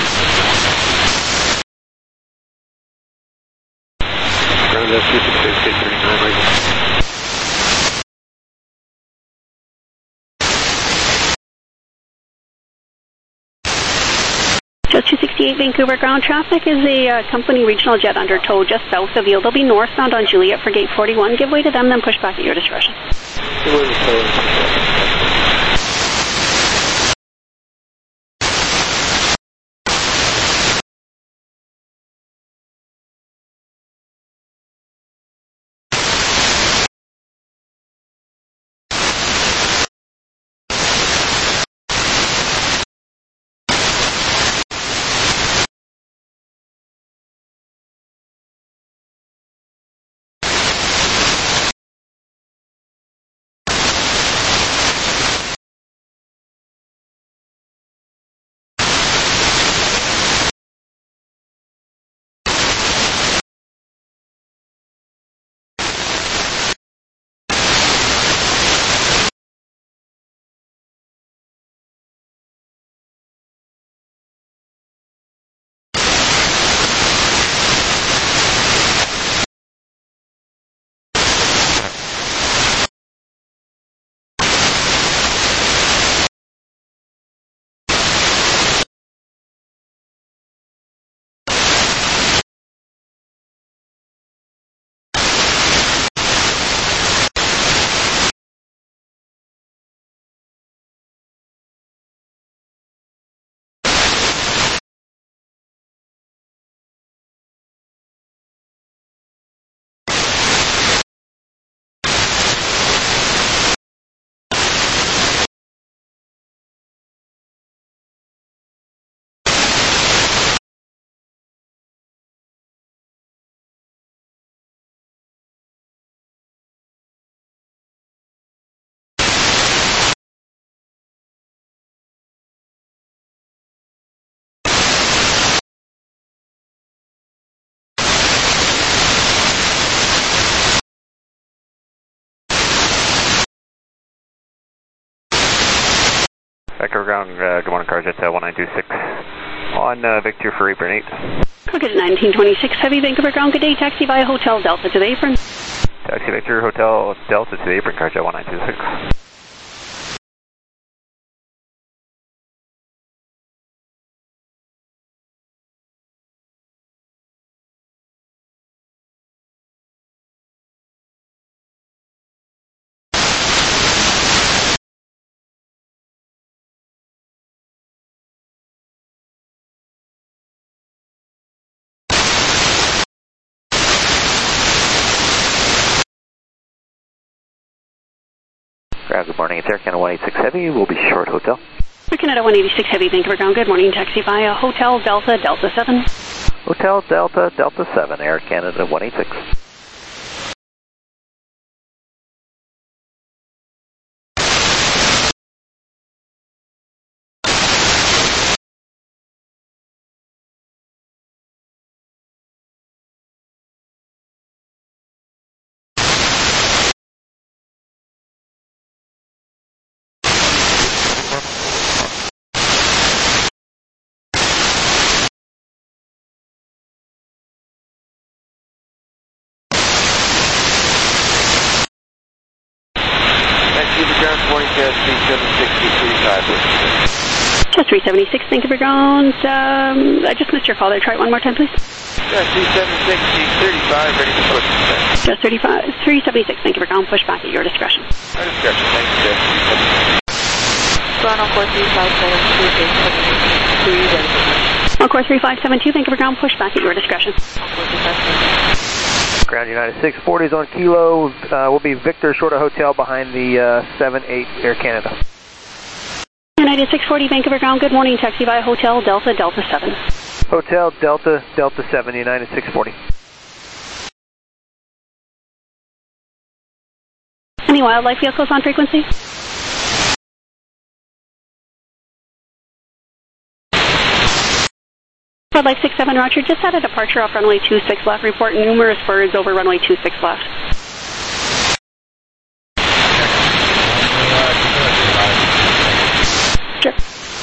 [SPEAKER 2] Ground F two six six, gate thirty-nine, right now.
[SPEAKER 10] Just two sixty-eight, Vancouver ground, traffic is a uh, company regional jet under tow just south of you. They'll be northbound on Juliet for gate forty-one. Give way to them, then push back at your discretion.
[SPEAKER 12] Vancouver Ground, uh, good morning, CarJet uh, one nine two six on uh, Victor for apron eight.
[SPEAKER 10] Cricket nineteen twenty-six, Heavy Vancouver Ground, good day, taxi via Hotel Delta to the apron.
[SPEAKER 12] Taxi Victor, Hotel Delta to the apron, CarJet one nine two six.
[SPEAKER 3] Ground, good morning. It's Air Canada one eighty-six Heavy. We'll be short hotel.
[SPEAKER 10] Air Canada one eighty-six Heavy, Vancouver Ground. Good morning. Taxi via Hotel Delta, Delta seven.
[SPEAKER 3] Hotel Delta, Delta seven, Air Canada one eighty-six.
[SPEAKER 10] Just three seventy-six, Vancouver Ground. Um, I just missed your call there. Try it one more time, please.
[SPEAKER 2] Yeah, three seventy-six, thirty-five, ready for push.
[SPEAKER 10] Just thirty-five, three seventy-six, Vancouver Ground. Push back at your discretion.
[SPEAKER 2] Our discretion, thank you, sir.
[SPEAKER 5] Ground on four three five seven two, three, ready for push.
[SPEAKER 10] On course three five seven two, Vancouver Ground. Push back at your discretion.
[SPEAKER 7] Ground United six forty is on Kilo. Uh, will be Victor short of hotel behind the uh, seven eight Air Canada.
[SPEAKER 10] United six forty, Vancouver Ground. Good morning. Taxi via Hotel Delta, Delta seven.
[SPEAKER 7] Hotel Delta, Delta seven, United six forty.
[SPEAKER 10] Any wildlife vehicles on frequency? Wildlife six seven, Roger. Just had a departure off runway two six left. Report numerous birds over runway two six left. Sure.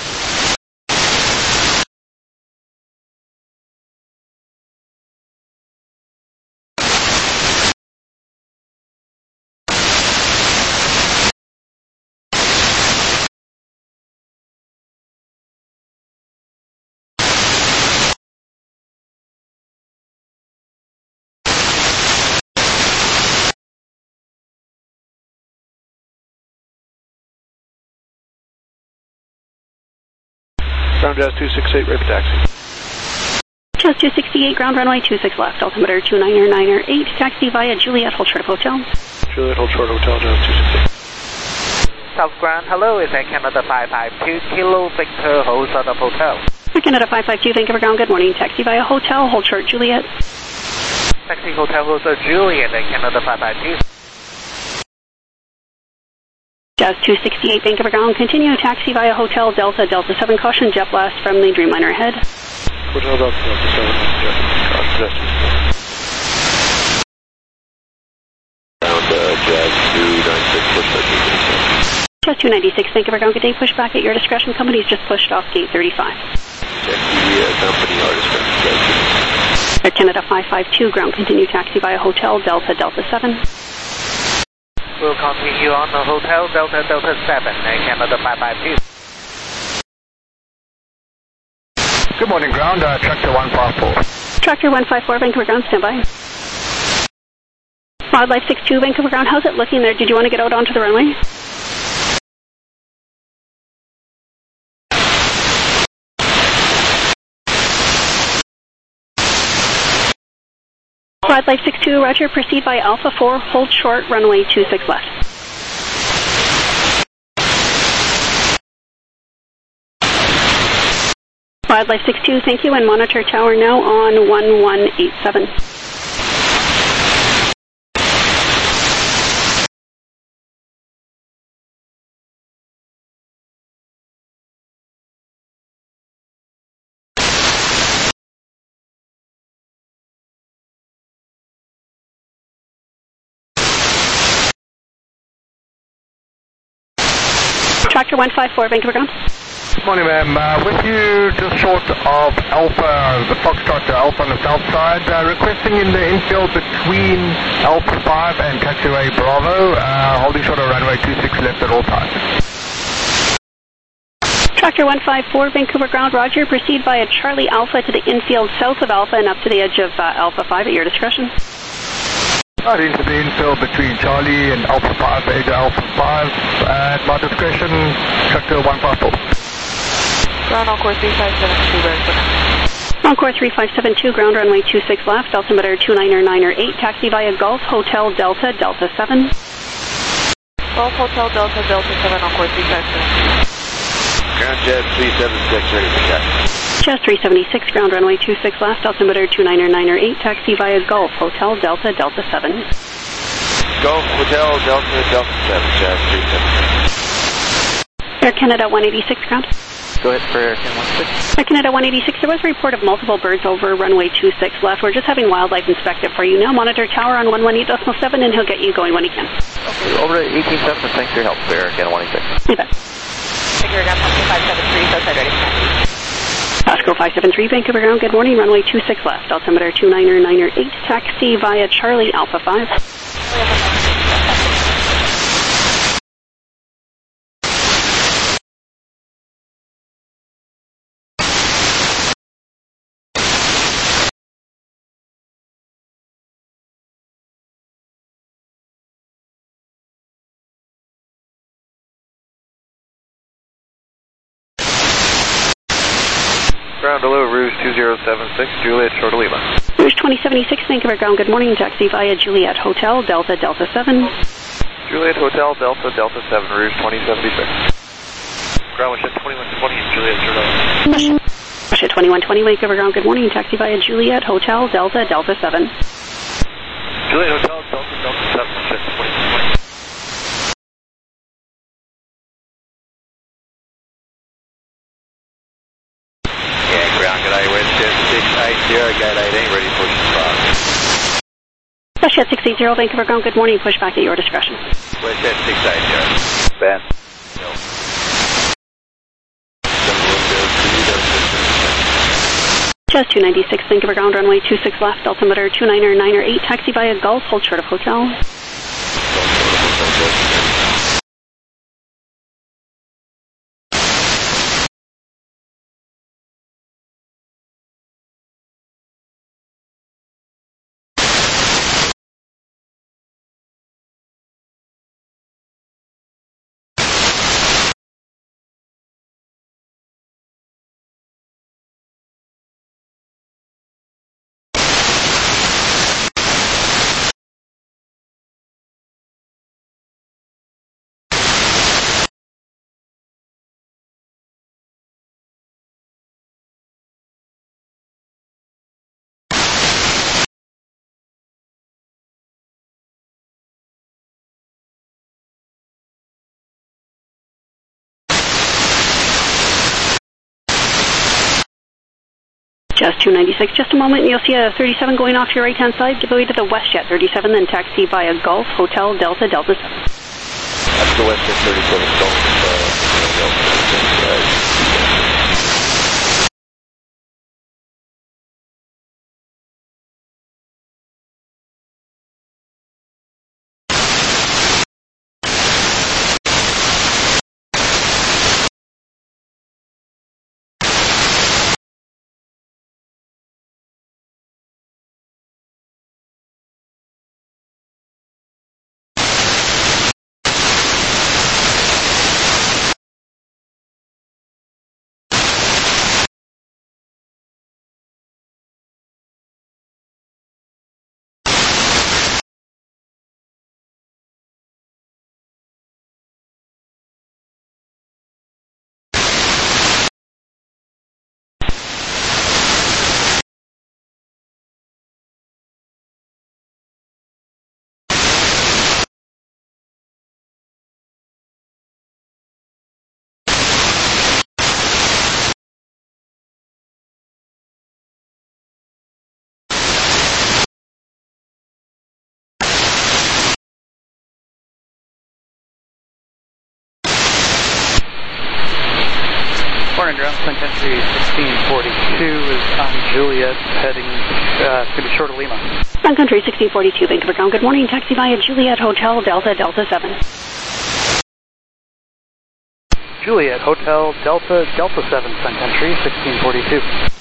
[SPEAKER 9] Ground Jazz two six eight, ready for taxi.
[SPEAKER 10] Jazz two sixty-eight, ground runway two six left, altimeter two niner niner eight, taxi via Juliet, hold short of hotel.
[SPEAKER 9] Juliet, hold short hotel, Jazz two six eight.
[SPEAKER 13] South Ground, hello, is Air Canada five five two, Kilo Victor, hold short of hotel.
[SPEAKER 10] Air Canada five five two, Vancouver Ground, good morning, taxi via hotel, hold short Juliet.
[SPEAKER 13] Taxi hotel, hold short Juliet, Air Canada five five two.
[SPEAKER 10] Jazz two sixty-eight, Vancouver Ground, continue, taxi via Hotel Delta, Delta seven, caution jet blast from the Dreamliner ahead.
[SPEAKER 9] Hotel Delta, Delta seven, jet,
[SPEAKER 2] Ground uh, Jazz two ninety-six, push back gate thirty-seven.
[SPEAKER 10] Jazz two ninety-six, Vancouver Ground, good day, push back at your discretion, company's just pushed off gate thirty-five.
[SPEAKER 2] Check the uh, company, our discretion, Jazz
[SPEAKER 10] Air Canada five five two, ground continue, taxi via Hotel Delta, Delta seven.
[SPEAKER 13] We'll continue on the Hotel Delta, Delta seven, Air Canada five five two.
[SPEAKER 14] Good morning, ground, uh, Tractor one five four.
[SPEAKER 10] Tractor one five four, Vancouver Ground, standby. Wildlife six two, Vancouver Ground, how's it looking there? Did you want to get out onto the runway? Wildlife six two, Roger, proceed by Alpha four, hold short, runway two six left. Wildlife six two, thank you, and monitor tower now on one one eight seven. Tractor one five four, Vancouver ground.
[SPEAKER 14] Morning, ma'am. Uh, with you just short of Alpha, the Foxtrot to Alpha on the south side, uh, requesting in the infield between Alpha five and taxiway Bravo, uh, holding short of runway two six left at all times.
[SPEAKER 10] Tractor one five four, Vancouver ground, roger. Proceed via Charlie Alpha to the infield south of Alpha and up to the edge of uh, Alpha five at your discretion.
[SPEAKER 14] Right into the infield between Charlie and Alpha five, edge of Alpha five, at my discretion, Tractor one five four.
[SPEAKER 15] Ground on course three five seven two, Vancouver.
[SPEAKER 10] On course three five seven two, ground runway two six left, altimeter two niner niner eight, taxi via Golf Hotel Delta, Delta seven.
[SPEAKER 15] Golf Hotel Delta, Delta seven on course three five seven two.
[SPEAKER 2] Ground jet three seven six, ready for check.
[SPEAKER 10] Jet three seventy-six, ground runway two six left, altimeter two niner niner eight, taxi via Golf Hotel Delta, Delta seven.
[SPEAKER 2] Golf Hotel Delta, Delta seven, jet three seven six.
[SPEAKER 10] Air Canada one eighty-six, ground.
[SPEAKER 3] Go ahead for Air Canada one eighty-six.
[SPEAKER 10] Air Canada one eighty-six, there was a report of multiple birds over runway two six left. We're just having wildlife inspected for you now. Monitor tower on one one eight point seven, and he'll get you going when he can.
[SPEAKER 3] Okay, over to eighteen seven, and thanks for your help for Air Canada one eighty-six.
[SPEAKER 10] You bet.
[SPEAKER 15] Figure it out, five seven three, outside ready for taxi.
[SPEAKER 10] Pasco five seven three, Vancouver ground, good morning, runway two six left, altimeter two niner niner eight, taxi via Charlie Alpha five.
[SPEAKER 2] Ground hello, Rouge two zero seven six, Juliet, short of Lima.
[SPEAKER 10] Rouge twenty seventy-six, Vancouver ground, good morning, taxi via Juliet Hotel, Delta, Delta seven.
[SPEAKER 2] Juliet Hotel, Delta, Delta seven, Rouge twenty seventy-six. Ground Russia twenty-one twenty, Juliet, short of
[SPEAKER 10] Russia twenty-one twenty, Vancouver ground, good morning, taxi via Juliet Hotel, Delta, Delta seven.
[SPEAKER 2] Juliet Hotel, Delta, Delta seven, Russia twenty-one twenty.
[SPEAKER 10] Westjet six eight zero, Vancouver ground, good morning, push back at your discretion.
[SPEAKER 2] Westjet six eight zero. Ben.
[SPEAKER 10] Just two ninety-six, Vancouver ground, runway two six left, altimeter two niner niner eight, taxi via Golf, hold short of hotel. Just two ninety-six, just a moment, and you'll see a thirty-seven going off your right-hand side. Give away to the WestJet thirty-seven, then taxi via Golf Hotel Delta, Delta seven.
[SPEAKER 2] That's the WestJet thirty-seven, Golf, uh, Delta.
[SPEAKER 16] morning, ground. Sun Country sixteen forty-two is on Juliet, heading uh, to be short of Lima.
[SPEAKER 10] Sun Country sixteen forty-two, Vancouver ground. Good morning. Taxi via Juliet Hotel Delta Delta seven.
[SPEAKER 16] Juliet Hotel Delta Delta seven, Sun Country sixteen forty-two.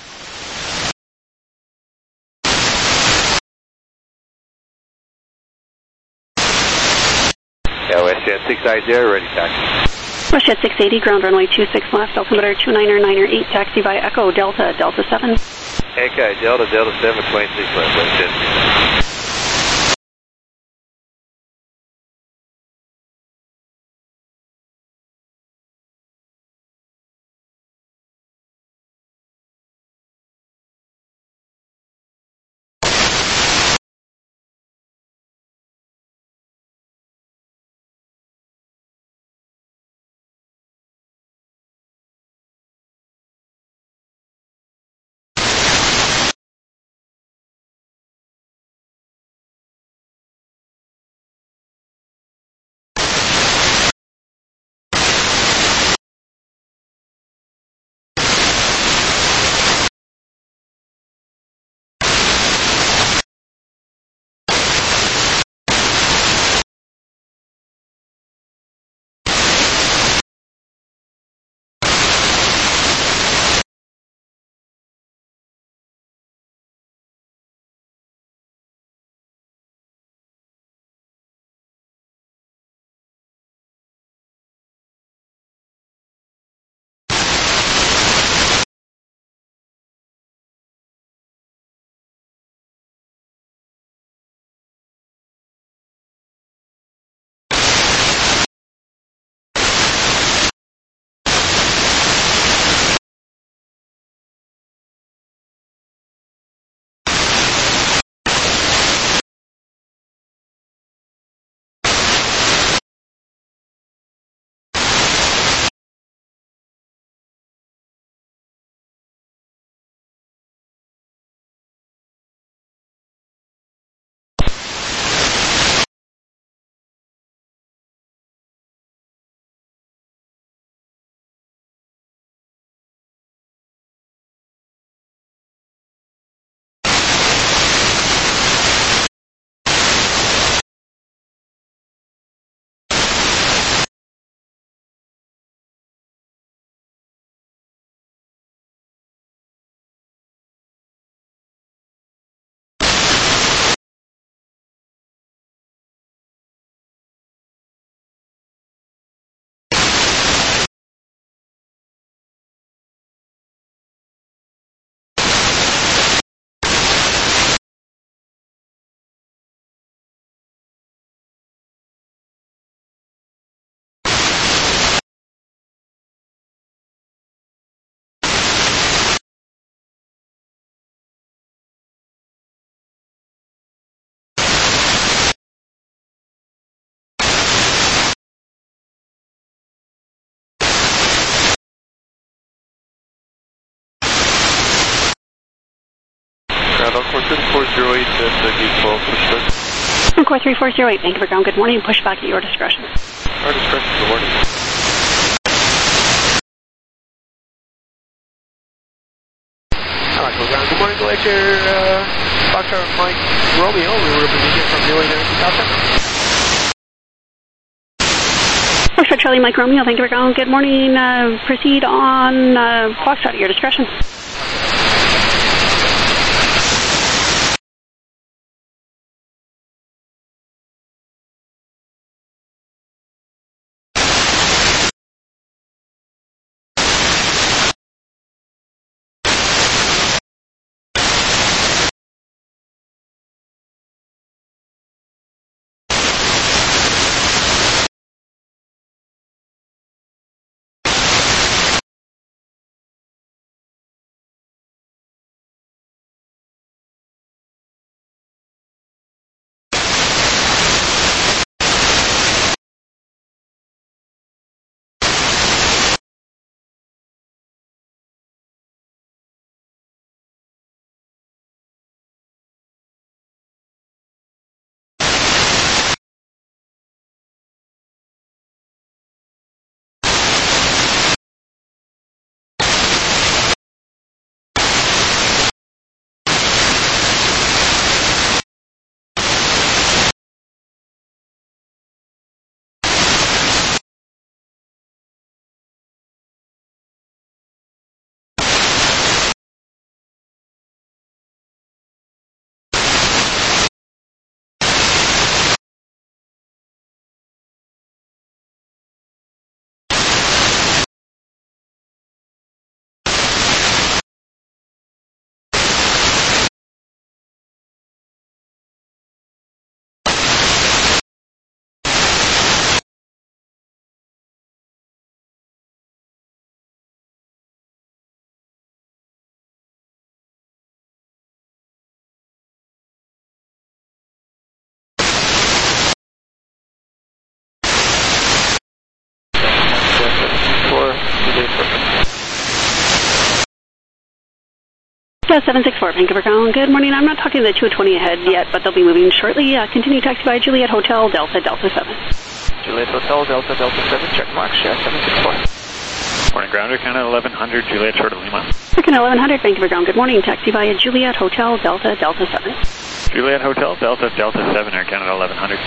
[SPEAKER 2] Yeah, WestJet six eighty, ready taxi.
[SPEAKER 10] WestJet six eighty, ground runway two six left, altimeter two niner niner eight, taxi via Echo Delta Delta seven.
[SPEAKER 2] Echo Delta Delta seven, twenty-six left, WestJet.
[SPEAKER 6] Encore three four zero eight at uh, gate twelve, pushback.
[SPEAKER 10] Encore three four zero eight, Vancouver ground. Good morning. Pushback at your discretion.
[SPEAKER 6] Our discretion, good morning.
[SPEAKER 13] Vancouver ground. Good morning, Glacier. Uh, Foxtrot Mike Romeo. We were representing from Juliet Delta.
[SPEAKER 10] Foxtrot Charlie Mike Romeo, Vancouver ground. Good morning. Uh, proceed on uh, Foxtrot at your discretion. Uh, seven six four, Vancouver Ground. Good morning. I'm not talking to the two twenty ahead yet, but they'll be moving shortly. Uh, continue taxi by Juliet Hotel, Delta, Delta seven.
[SPEAKER 3] Juliet Hotel, Delta, Delta seven, check mark, share seven six four.
[SPEAKER 12] Morning, Grounder, Canada eleven hundred, Juliet, short of Lima.
[SPEAKER 10] Canada eleven hundred, Vancouver Ground. Good morning. Taxi via Juliet Hotel, Delta, Delta seven.
[SPEAKER 12] Juliet Hotel, Delta, Delta seven, Air Canada eleven hundred.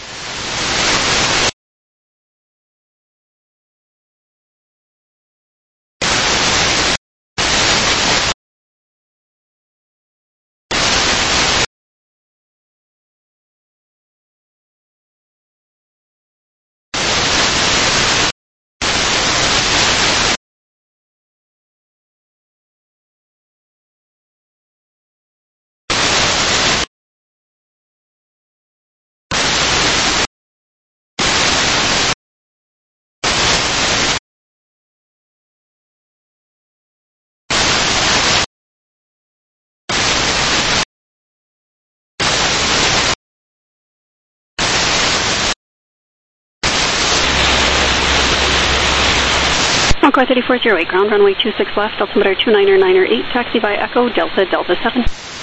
[SPEAKER 10] Concord thirty-four oh eight, ground runway two six left, altimeter two niner niner eight, taxi by Echo, Delta, Delta seven.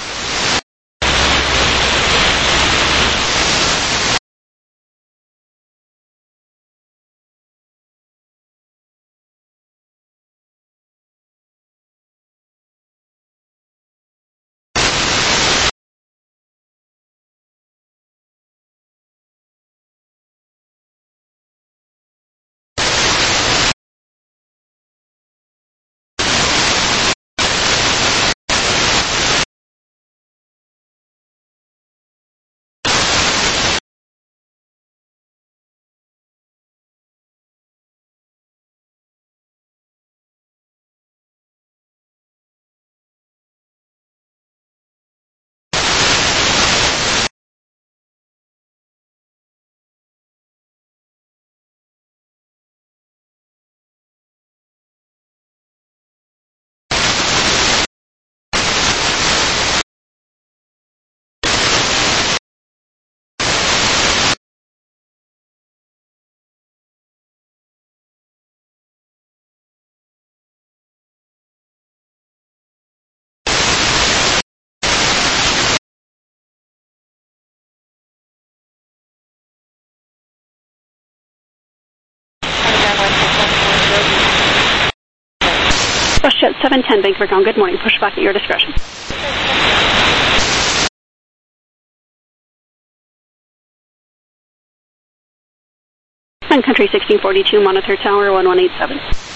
[SPEAKER 10] WestJet seven ten, Vancouver Ground. Good morning. Push back at your discretion. And country sixteen forty-two, monitor tower one one eight seven.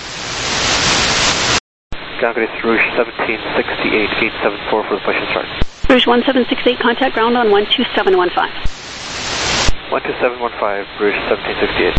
[SPEAKER 3] Ground is Rouge seventeen sixty-eight, gate seven four for the push and start.
[SPEAKER 10] Rouge one seven six eight, contact ground on one two seven one five.
[SPEAKER 3] one two seven one five, Rouge seventeen sixty-eight.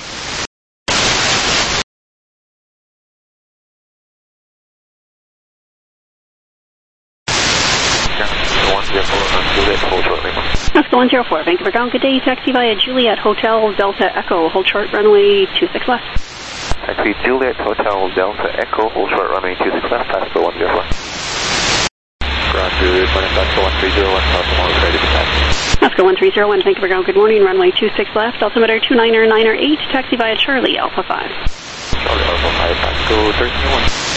[SPEAKER 10] Let's go one zero four, Vancouver Ground. Good day. Taxi via Juliet Hotel, Delta Echo. Hold short, runway two six left.
[SPEAKER 8] Taxi Juliet Hotel, Delta Echo. Hold short, runway two six left. Pass for one zero four.
[SPEAKER 2] Ground Juliet, running back to one three zero one, South ready to taxi.
[SPEAKER 10] Let's go one three zero one, Vancouver Ground. Good morning. Runway two six left, altimeter two niner niner eight. Taxi via Charlie, Alpha five.
[SPEAKER 2] Charlie, Alpha five, pass go thirteen one.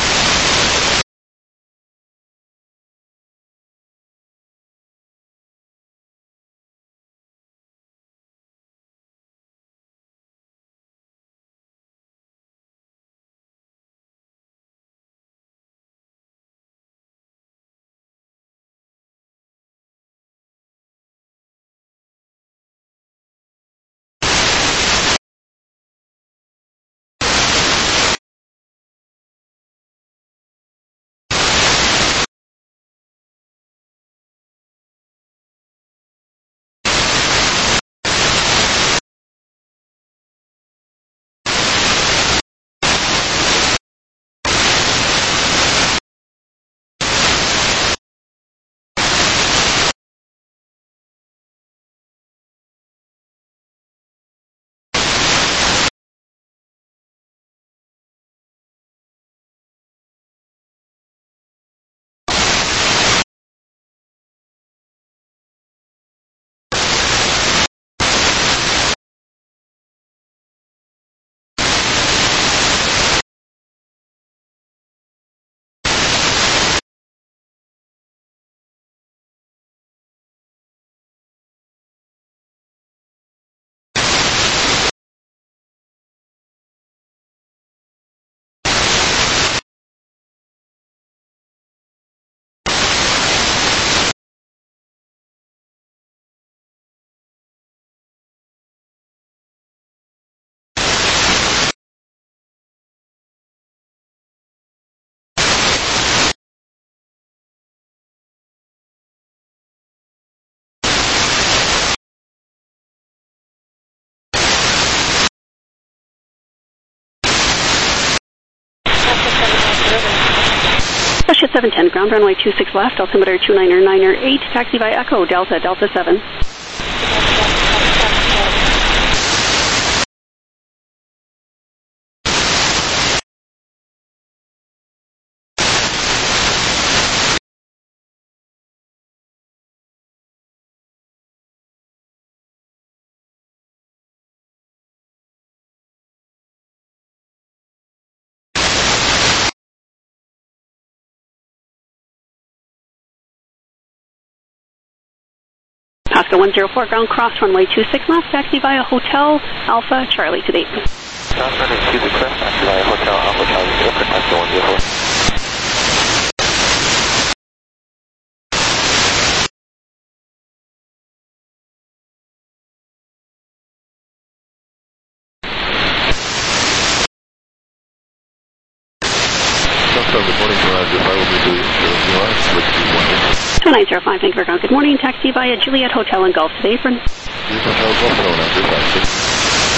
[SPEAKER 10] seven ten, ground runway two six left, altimeter two nine nine eight, taxi by Echo, Delta, Delta seven. Oscar one zero four, ground cross, runway two six left, taxi via Hotel Alpha Charlie to date.
[SPEAKER 2] Ground runway two six left, taxi via Hotel Alpha Charlie to date, Oscar one zero four.
[SPEAKER 17] Good morning, Roger. I will be doing
[SPEAKER 10] two nine zero five, thank you for ground. Good morning, taxi via Juliet Hotel and Gulf today, Apron.
[SPEAKER 17] Juliet Hotel, Gulf, hello, Roger, taxi.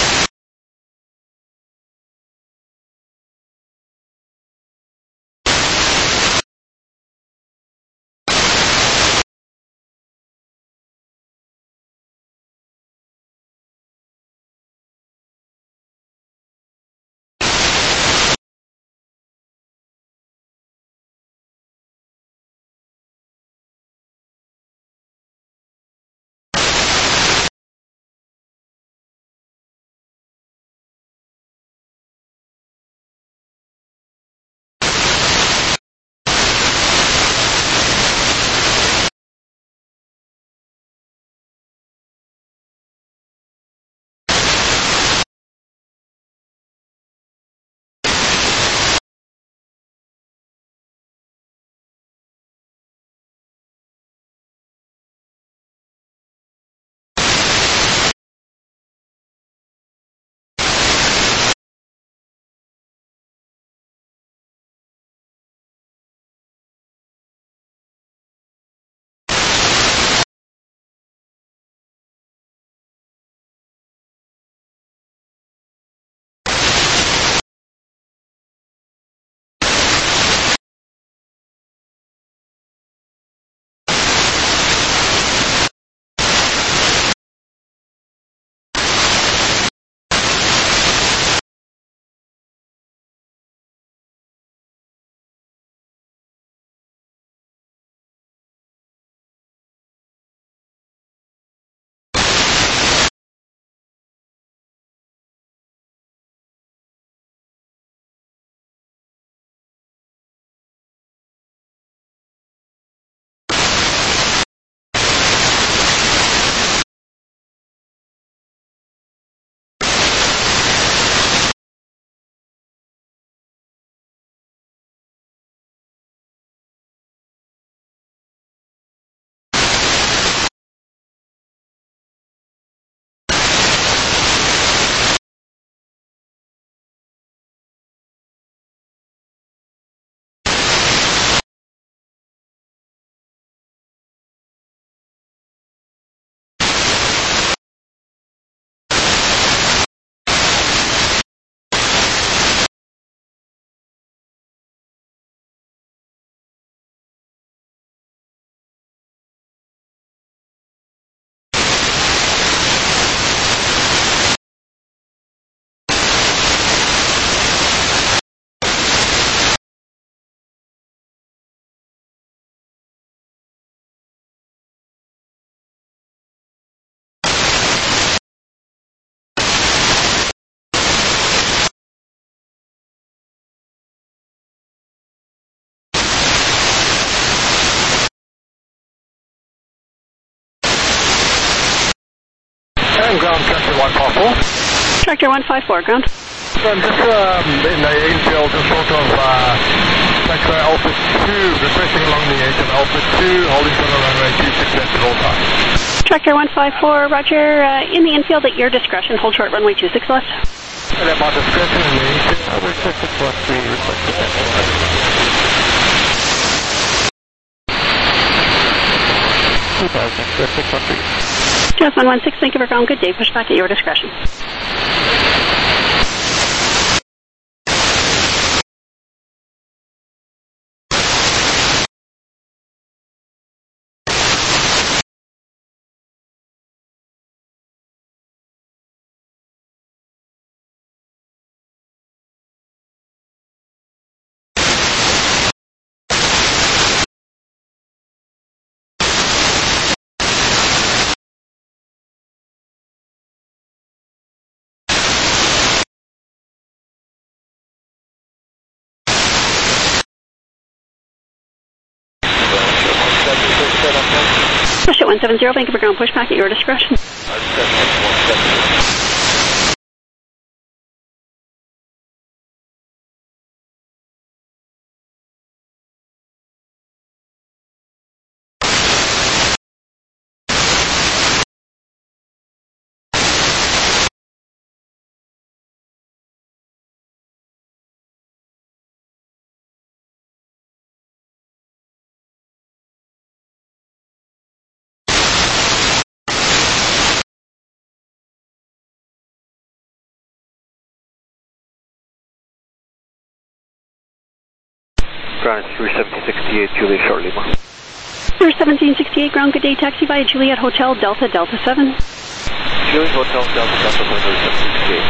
[SPEAKER 14] And ground tractor one five four.
[SPEAKER 10] Tractor one five four, ground.
[SPEAKER 14] Um, just um, in the infield, just sort of uh, taxiway Alpha two, requesting along the edge of Alpha two, holding for the runway two six left at all times.
[SPEAKER 10] Tractor one five four, roger, uh, in the infield at your discretion, hold short runway two six left.
[SPEAKER 14] And at my discretion in the infield.
[SPEAKER 2] Over six six one three, request attention. two thousand, six one three.
[SPEAKER 10] Just one one six, thank you for ground. Good day. Push back at your discretion. Russia one seven zero, Vancouver ground pushback at your discretion.
[SPEAKER 3] Ground three seventeen sixty-eight, Juliet Short Lima.
[SPEAKER 10] Three seventeen sixty-eight, ground, good day, taxi via Juliet Hotel, Delta, Delta seven.
[SPEAKER 3] Juliet Hotel, Delta, Delta seven, three seventeen sixty-eight.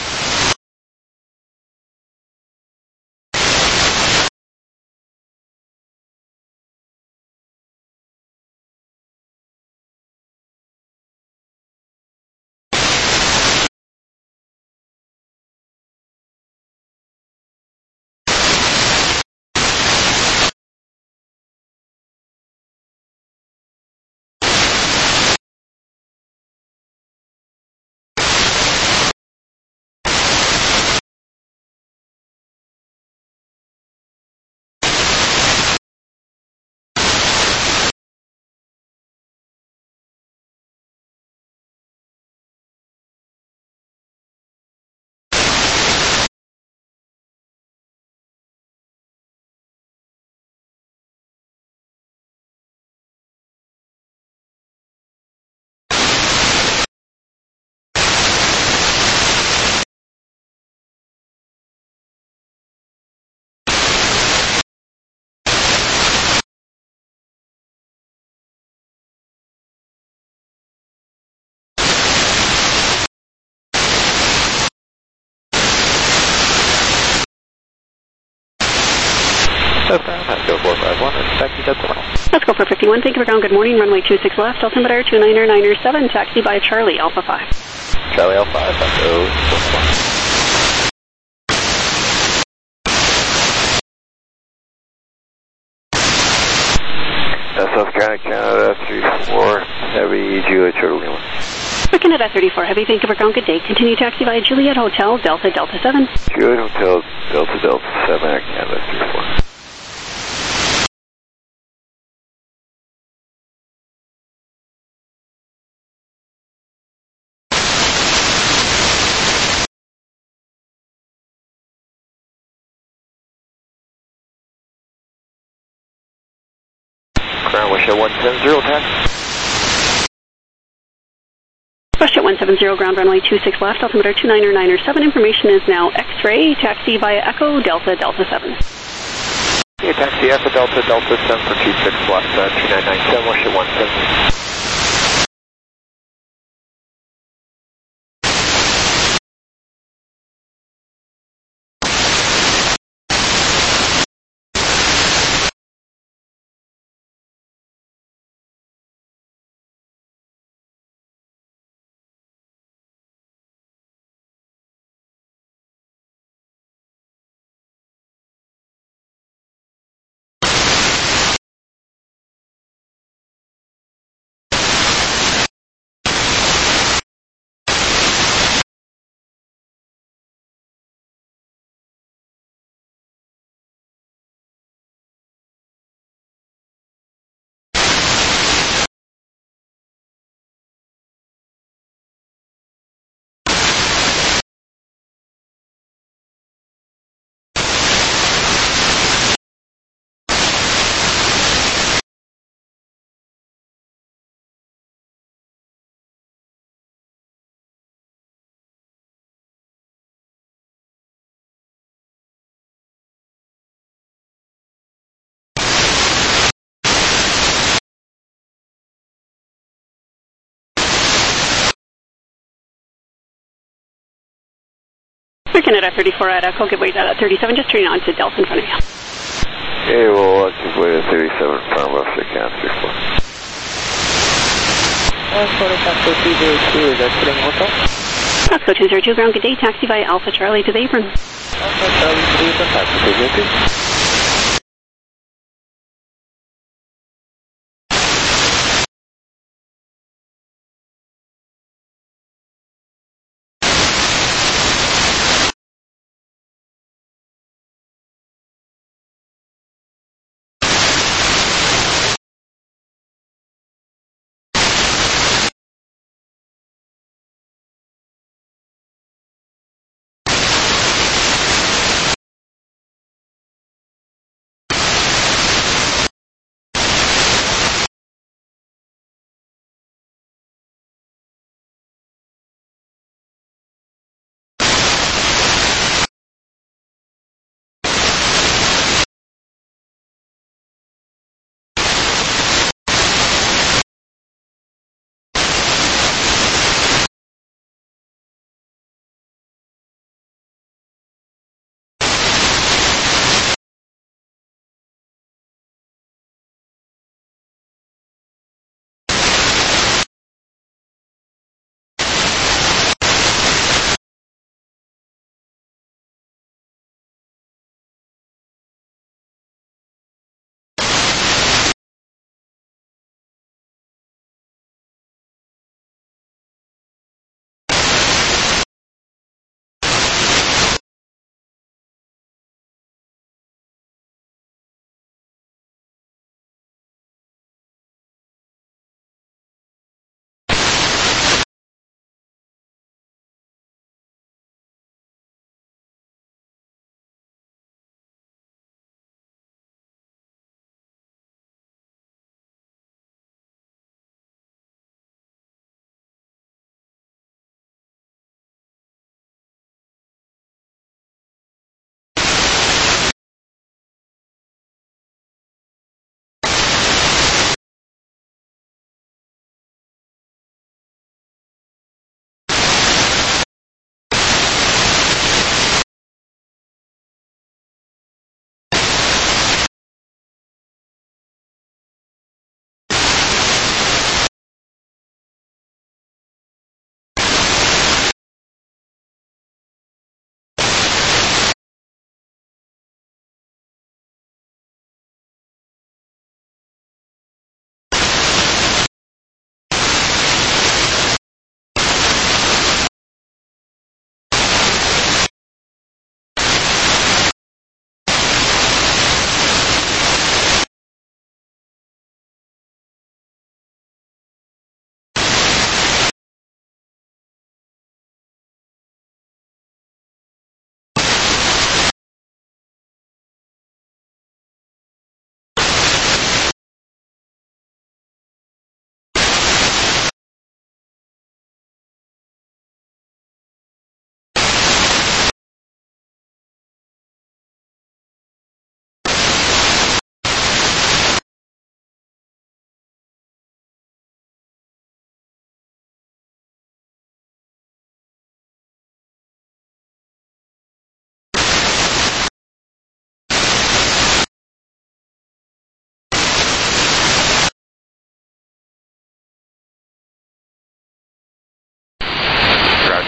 [SPEAKER 3] Go four five one, taxi Delta one.
[SPEAKER 10] Let's go for fifty-one, Vancouver ground, good morning, runway two six left, altimeter two niner niner seven, taxi by Charlie, Alpha five.
[SPEAKER 3] Charlie Alpha five, Echo four one. South Carolina, Canada, three four, heavy, Juliet Short Lima.
[SPEAKER 10] For Canada thirty-four, heavy, Vancouver ground, good day, continue taxi via Juliet Hotel, Delta, Delta seven.
[SPEAKER 3] Juliet Hotel, Delta, Delta seven, Canada, three four. Ground Russia one seven zero, taxi.
[SPEAKER 10] Russia one seven zero, ground runway two six left, altimeter two niner niner seven, information is now X-ray, taxi via Echo, Delta, Delta seven.
[SPEAKER 3] Yeah, taxi Alpha Delta, Delta seven for two six left, uh, two nine nine seven, Russia one seven zero.
[SPEAKER 10] For Canada thirty-four at Echo, give way to thirty-seven, just turning on to Delta in front of you.
[SPEAKER 3] Okay, well, let's give way to thirty-seven in front of us, I can't three four.
[SPEAKER 10] Osco two zero two, ground, good day, taxi via Alpha Charlie to the apron.
[SPEAKER 3] Alpha Charlie to the apron, taxi to the apron.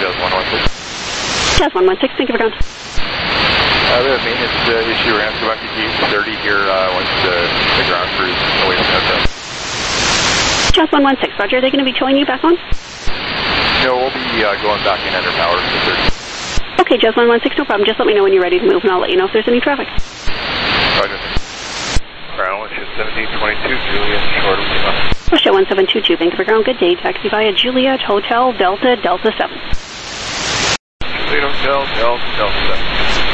[SPEAKER 12] Jazz one one six.
[SPEAKER 10] Jazz one one six, thank you for going.
[SPEAKER 12] Uh, we have a maintenance uh, issue. We're going to have to go back to gate thirty here uh, once uh, the ground crew is away from the hotel.
[SPEAKER 10] Jazz one one six, roger. Are they going to be towing you back on?
[SPEAKER 12] No, we'll be uh, going back in under power to thirty.
[SPEAKER 10] Okay, Jazz one one six, no problem. Just let me know when you're ready to move, and I'll let you know if there's any traffic.
[SPEAKER 12] Roger. Ground one seventeen twenty-two, Juliet, short of Lima.
[SPEAKER 10] Russia one seven two two, thank you for ground. Good day. Taxi via Juliet, Hotel, Delta, Delta seven.
[SPEAKER 12] Juliet Hotel, Delta, Delta seven.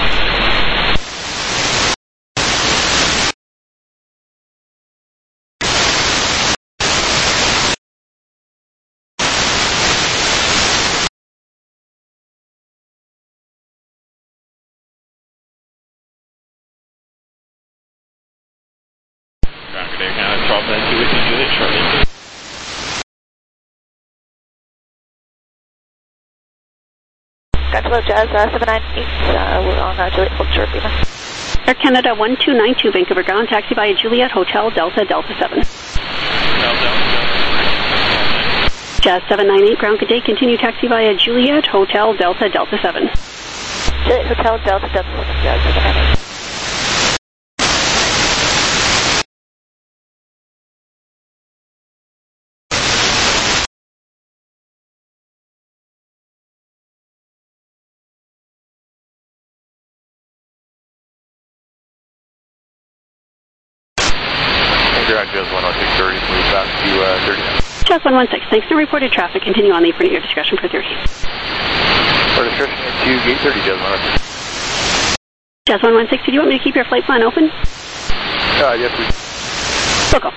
[SPEAKER 15] Hello, Jazz uh, seven nine eight, uh, we're on uh, Juliet Hold Short, Lima.
[SPEAKER 10] Air Canada one two nine two, Vancouver ground, taxi via Juliet, Hotel, Delta, Delta seven. Jazz seven nine eight, ground, good day, continue taxi via Juliet, Hotel, Delta, Delta seven.
[SPEAKER 15] Juliet, Hotel, Delta, Delta seven, Jazz seven nine eight.
[SPEAKER 12] Jazz one one six thirty, move back to uh, thirty.
[SPEAKER 10] Jazz one one six, thanks. No reported traffic. Continue on the front of your discretion for thirty.
[SPEAKER 12] For discretion to gate thirty, Jazz one one six.
[SPEAKER 10] Jazz one one six, do you want me to keep your flight plan open?
[SPEAKER 12] Uh, yes, please.
[SPEAKER 10] Local.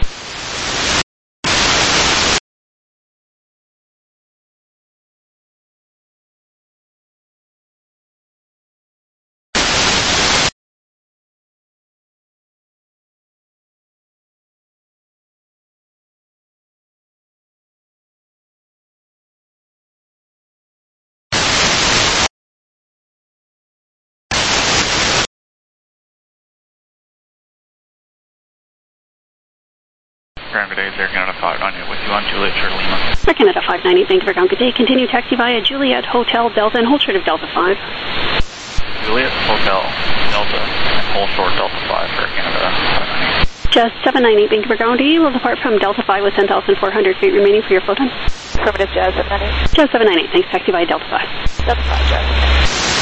[SPEAKER 6] Ground, good day, Air Canada five nine eight with you on Juliet, Short Lima.
[SPEAKER 10] Air Canada five nine eight, thank you for ground, good day. Continue taxi via Juliet, Hotel, Delta, and hold short of Delta five.
[SPEAKER 6] Juliet, Hotel, Delta, and hold short Delta five for Air Canada five nine eight.
[SPEAKER 10] Just seven nine eight, thank you for ground. You will depart from Delta five with ten thousand four hundred feet remaining for your flow time.
[SPEAKER 15] Affirmative, Jazz seven nine eight.
[SPEAKER 10] Jazz seven nine eight, thanks, taxi via Delta five.
[SPEAKER 15] Delta five, Jazz.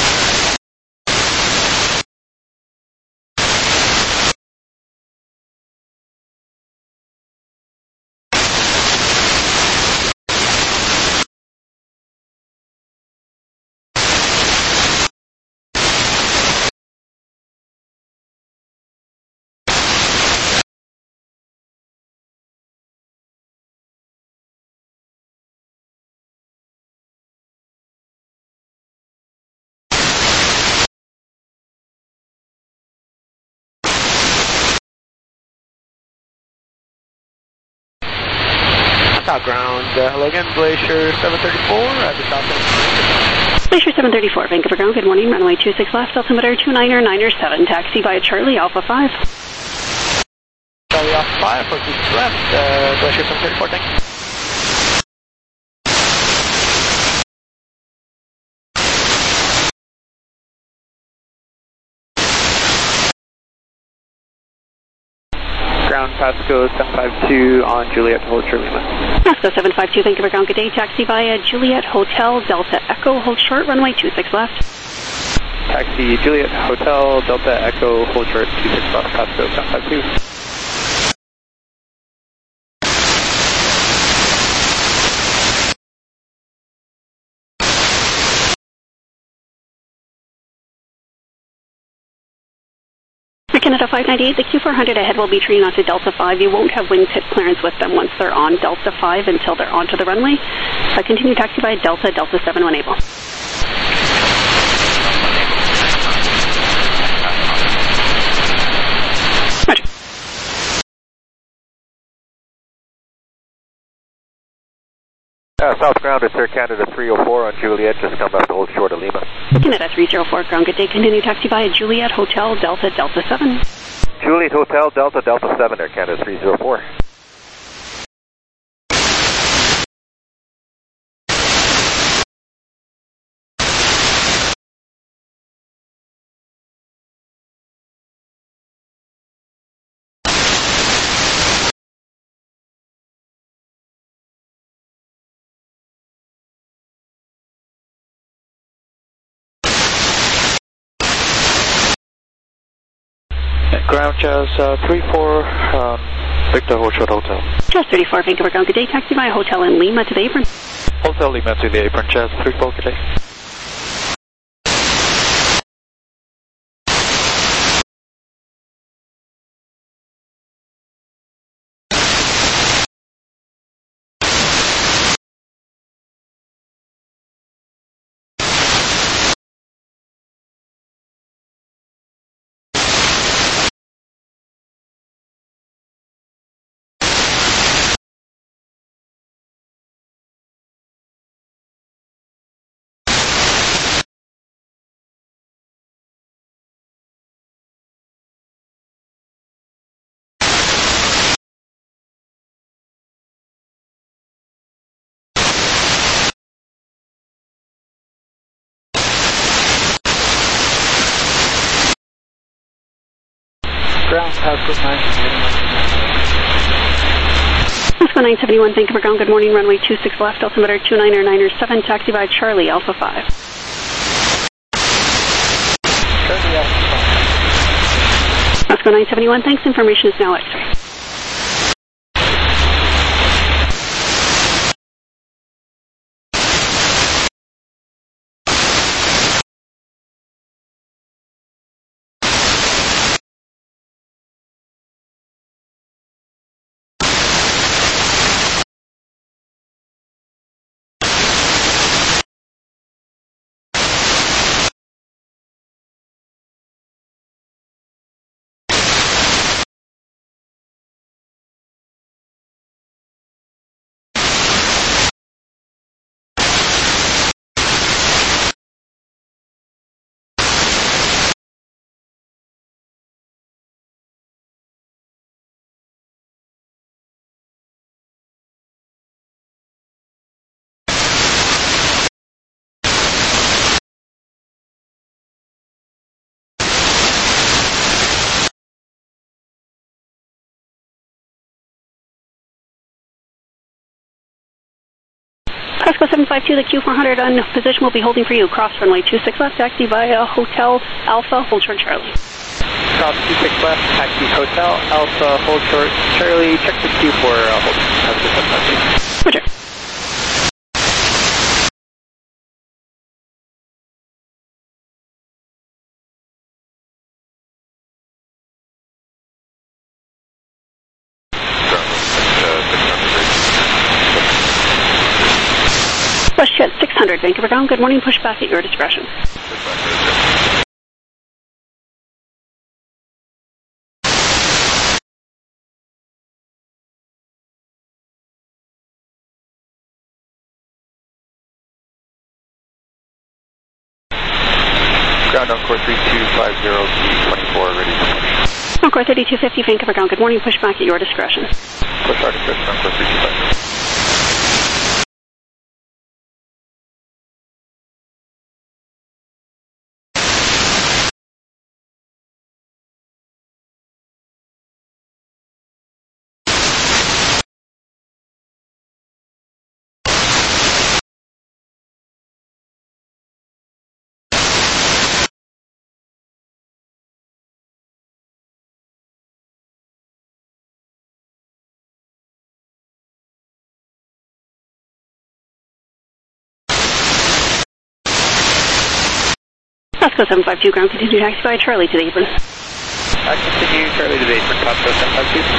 [SPEAKER 13] South ground, uh, hello again, Glacier seven thirty-four at the south end.
[SPEAKER 10] Glacier seven thirty-four, Vancouver ground, good morning, runway two six left, altimeter two niner niner seven, taxi via Charlie, Alpha five.
[SPEAKER 13] Charlie Alpha five, four two six left, uh, Glacier seven thirty-four, thank you. Ground Pasco seven five two on Juliet to hold short Lima.
[SPEAKER 10] Pasco seven five two, thank you for ground, good day, taxi via Juliet, Hotel, Delta, Echo, hold short, runway two six left.
[SPEAKER 13] Taxi Juliet, Hotel, Delta, Echo, hold short, two six left, Pasco seven five two.
[SPEAKER 10] Canada five ninety-eight, the Q four hundred ahead will be treating onto Delta five. You won't have wingtip clearance with them once they're on Delta five until they're onto the runway. Uh, continue taxi by Delta, Delta seven when able. Roger.
[SPEAKER 18] Uh, South ground, it's Air Canada three oh four on Juliet, just come back to hold short of Lima.
[SPEAKER 10] Canada three oh four, ground, good day, continue taxi via Juliet, Hotel, Delta, Delta seven.
[SPEAKER 18] Juliet, Hotel, Delta, Delta seven, Air Canada three oh four.
[SPEAKER 6] Ground Jazz uh, three four, um, Victor Hotel Hotel.
[SPEAKER 10] Jazz thirty-four, Vancouver Ground, good day. Taxi by Hotel in Lima to the apron.
[SPEAKER 6] Hotel Lima to the apron, Jazz three four, good day. Ground Pasco nine
[SPEAKER 10] Pasco nine seventy-one, Vancouver Ground, good morning, runway two six left, altimeter two niner niner seven, taxi by Charlie Alpha five.
[SPEAKER 6] Charlie Alpha five.
[SPEAKER 10] Pasco nine seventy-one, thanks, information is now X-ray. Pasco seven five two, the Q four hundred on position will be holding for you. Cross runway two six left, taxi via Hotel Alpha, hold short Charlie.
[SPEAKER 6] Cross two six left, taxi Hotel Alpha, hold short Charlie, check the Q for uh, hold. Pasco seven five two.
[SPEAKER 10] Roger. WestJet six hundred, Vancouver Ground, good morning, push back at your discretion.
[SPEAKER 6] Ground Encore three two five zero T twenty-four, ready for push.
[SPEAKER 10] Encore thirty-two fifty, Vancouver Ground, good morning, push back at your discretion.
[SPEAKER 6] Push our discretion, Encore three two five zero.
[SPEAKER 10] Pasco seven five two, ground, continue taxi by Charlie to the apron.
[SPEAKER 6] I continue Charlie to the apron, Pasco seven five two.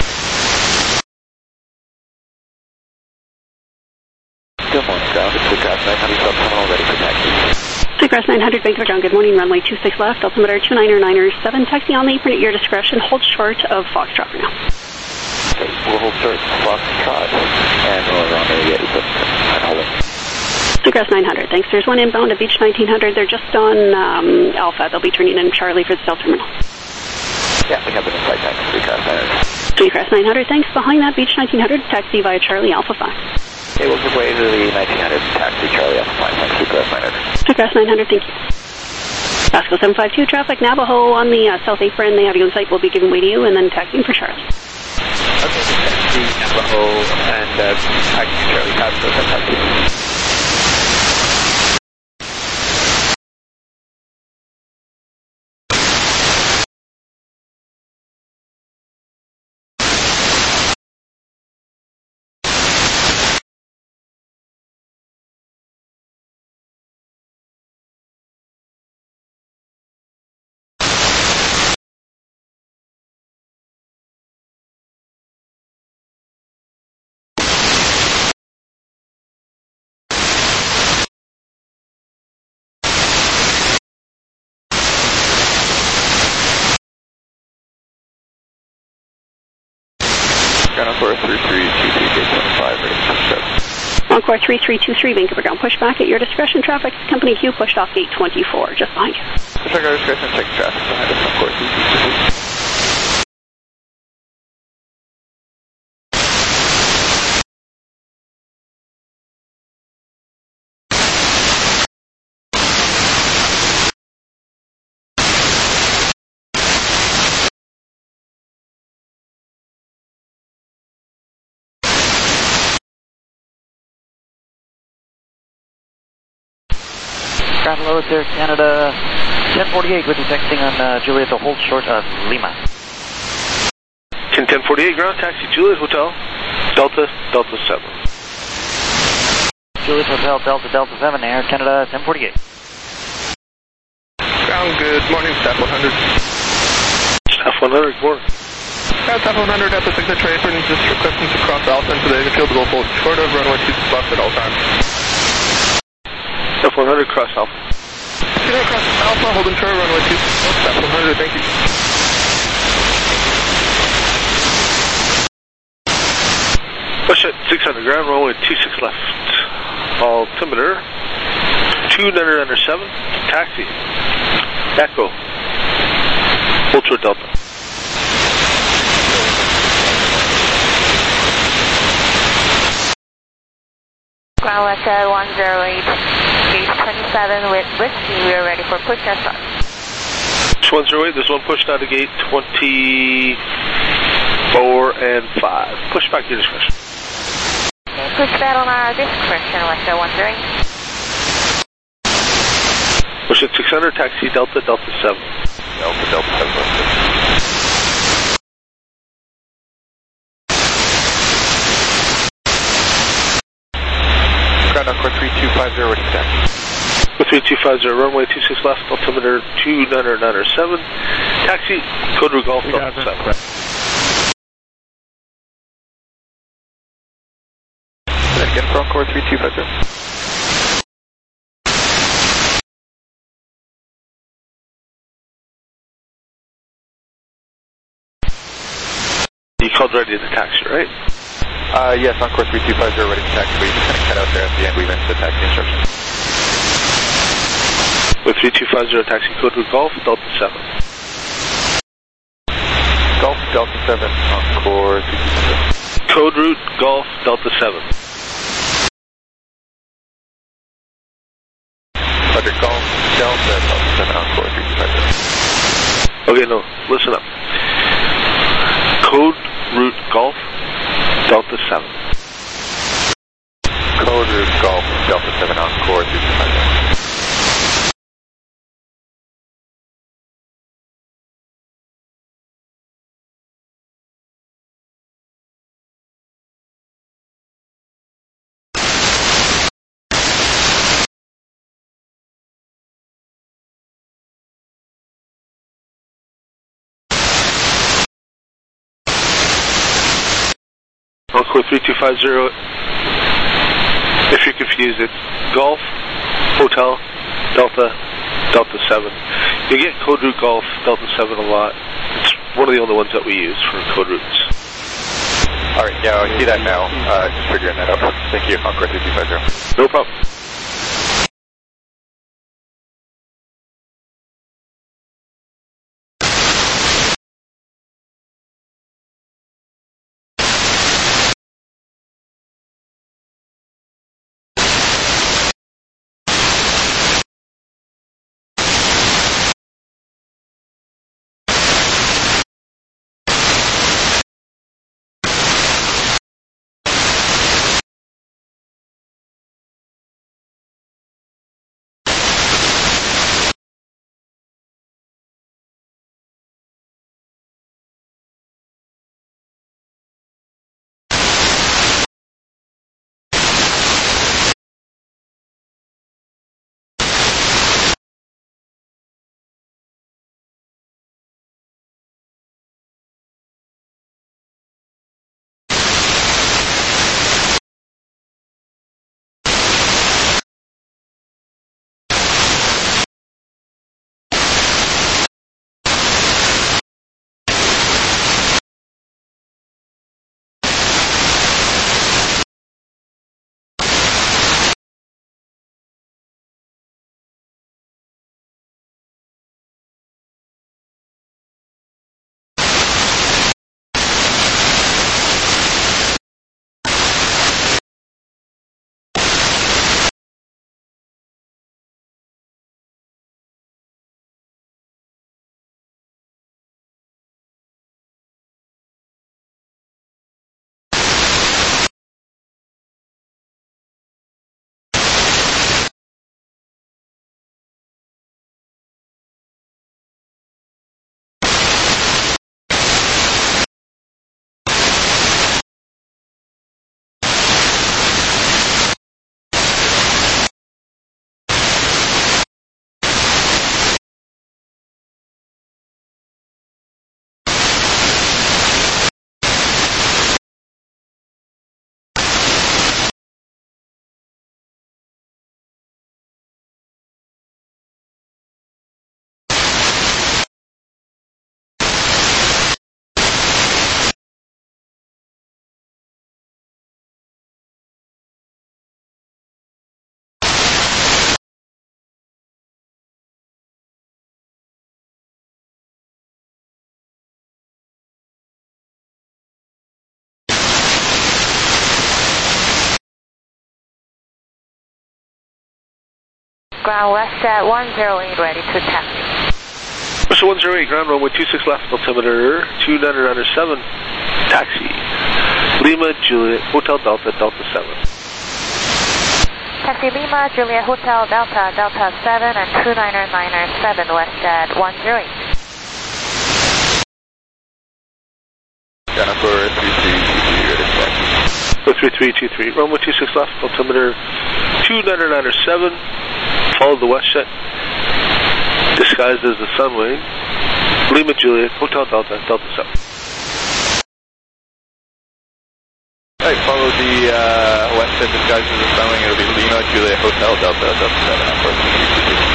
[SPEAKER 6] Good morning, ground. It's Seacraft nine hundred, subterminal, ready for taxi.
[SPEAKER 10] Seacraft nine hundred, Vancouver Ground, good morning, runway two six left, altimeter two niner niner seven, taxi on the apron at your discretion, hold short of Foxtrot for now.
[SPEAKER 6] Okay, we'll hold short Foxtrot, and we'll around area eight seven hold it.
[SPEAKER 10] Seacraft nine hundred, thanks. There's one inbound at Beach nineteen hundred. They're just on um, Alpha. They'll be turning in Charlie for the South Terminal.
[SPEAKER 6] Yeah, we have an inside taxi, Seacraft nine hundred.
[SPEAKER 10] Seacraft nine hundred, thanks. Behind that, Beach nineteen hundred, taxi via Charlie Alpha five.
[SPEAKER 6] Okay, we'll give way to the nineteen hundred, taxi Charlie Alpha five, thanks, Seacraft nine hundred.
[SPEAKER 10] Seacraft nine hundred, thank you. Pasco seven five two, traffic, Navajo on the uh, South apron. They have you in sight. We'll be giving way to you and then taxiing for Charlie.
[SPEAKER 6] Okay, taxi Navajo and uh, taxi Charlie, Pasco seven five two.
[SPEAKER 12] Encore three three two three, gate seven five, ready to push up.
[SPEAKER 10] Encore three three two three, Vancouver ground pushback at your discretion. Traffic, company Q pushed off gate twenty-four, just behind you.
[SPEAKER 12] Check our discretion, check traffic behind us, Encore three three two three.
[SPEAKER 3] Ground low, Air Canada ten forty-eight with you texting on uh, Juliet to hold short of Lima.
[SPEAKER 1] ten ten forty-eight ground taxi Juliet Hotel Delta Delta seven.
[SPEAKER 3] Juliet Hotel Delta Delta seven, Air Canada ten forty-eight.
[SPEAKER 12] Ground, good morning, staff one hundred.
[SPEAKER 1] Staff one hundred, good morning.
[SPEAKER 12] Uh, staff one hundred at the signature apron, just requesting to cross Alpha into the infield, go hold short of runway two six left at all times.
[SPEAKER 1] Staff one hundred, cross Alpha.
[SPEAKER 12] Continue across Alpha, holding short runway two six left, staff one hundred, thank you.
[SPEAKER 1] Push at six hundred, ground runway two six left. Altimeter two nine nine seven, taxi. Echo. Hold short Delta.
[SPEAKER 15] Ground West one zero eight, gate twenty-seven with Whiskey, we are ready for push and start.
[SPEAKER 1] one zero eight, there's one pushed out of gate twenty-four and five. Push back to your discretion.
[SPEAKER 15] Okay, push that on our discretion, West one zero eight.
[SPEAKER 1] Push at six hundred, taxi Delta Delta seven.
[SPEAKER 12] Delta Delta seven. Ground Encore three two five zero, ready to taxi.
[SPEAKER 1] three two five zero, runway two six left, altimeter two nine nine seven, taxi, code route Golf Delta seven.
[SPEAKER 12] Then again for Encore three two five zero.
[SPEAKER 1] You called ready to taxi, right?
[SPEAKER 12] Uh, yes, Encore three two five zero, ready to taxi. We just kind of cut out there at the end. We went to the taxi instructions.
[SPEAKER 1] With three two five zero, taxi code route Golf Delta seven.
[SPEAKER 12] Golf Delta seven, Encore three two five zero.
[SPEAKER 1] Code route Golf Delta seven.
[SPEAKER 12] Roger, Golf Delta Delta seven, Encore three two five zero.
[SPEAKER 1] Okay, no, listen up. Code route Golf Delta seven.
[SPEAKER 12] Code route Golf Delta seven, Encore three two five zero.
[SPEAKER 1] Encore three two five zero, if you're confused, it's Golf, Hotel, Delta, Delta seven. You get code route Golf, Delta seven a lot. It's one of the only ones that we use for code routes.
[SPEAKER 12] Alright, yeah, I see that now. Uh, just figuring that out. Thank you, Encore three two five zero.
[SPEAKER 1] No problem.
[SPEAKER 15] ground WestJet one zero eight, ready to taxi.
[SPEAKER 19] Westjet one zero eight, ground runway two six left, altimeter two nine nine seven, taxi. Lima, Juliet, Hotel Delta, Delta seven.
[SPEAKER 15] Taxi Lima, Juliet Hotel Delta, Delta seven and two nine nine seven, WestJet one zero eight.
[SPEAKER 12] Jennifer three three two three, ready to taxi.
[SPEAKER 19] three three two three, runway two six left, altimeter two nine nine seven, follow the WestJet, disguised as the Sunwing, Lima Juliet, Hotel Delta, Delta seven.
[SPEAKER 12] Alright, follow the uh, WestJet disguised as the Sunwing, it'll be Lima Juliet Hotel Delta, Delta seven, for three three two three.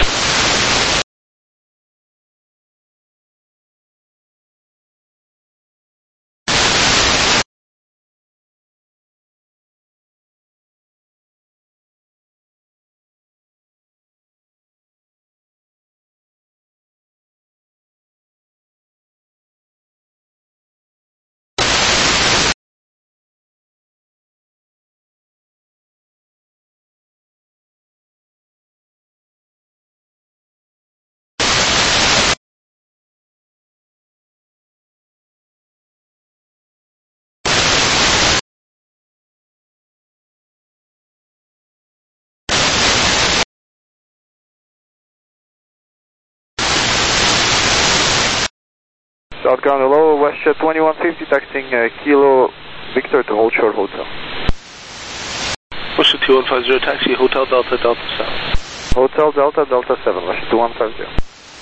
[SPEAKER 18] Southbound hello, WestJet twenty-one fifty, taxiing uh, Kilo Victor to Hold Short Hotel.
[SPEAKER 19] WestJet two one five zero, taxi, Hotel Delta, Delta seven.
[SPEAKER 18] Hotel Delta, Delta seven, WestJet two one five zero.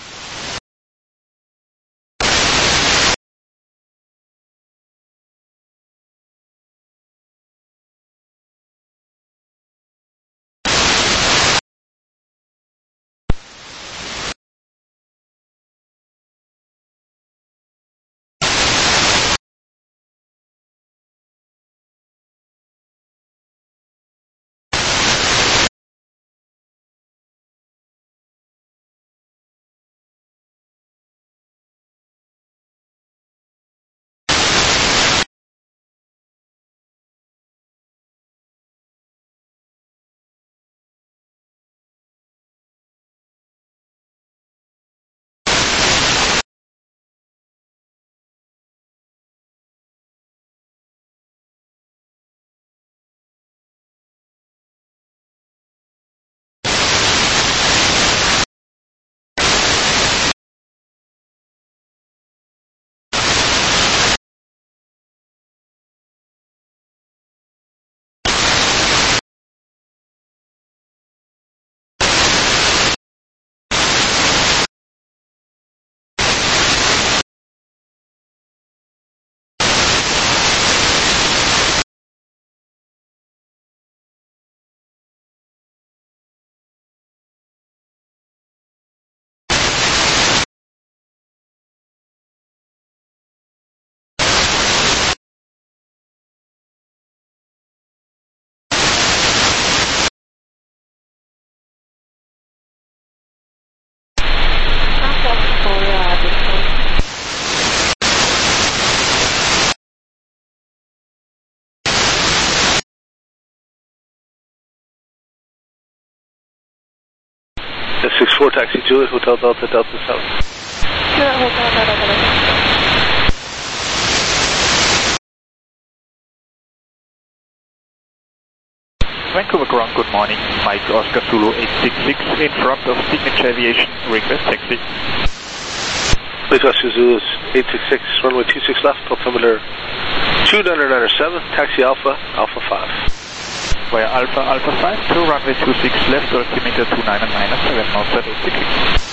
[SPEAKER 19] six four, taxi Juliet, Hotel Delta, Delta seven.
[SPEAKER 5] Juliet Hotel Delta, Delta seven.
[SPEAKER 6] Vancouver ground, good morning. Mike Oscar Zulu eight six six in front of Signature Aviation, request taxi.
[SPEAKER 19] Mike Oscar Zulu eight six six, runway two six left, altimeter two nine nine seven, taxi Alpha, Alpha five.
[SPEAKER 6] Via Alpha, Alpha five, to runway two six left, altimeter two nine nine seven, outside eight six six.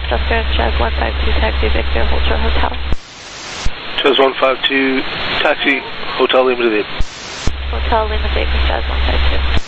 [SPEAKER 15] Southwest Jazz one five two, taxi Victor, hold short hotel.
[SPEAKER 19] Jazz one five two, taxi, Hotel Lima David.
[SPEAKER 15] Hotel Lima David, Jazz one five two.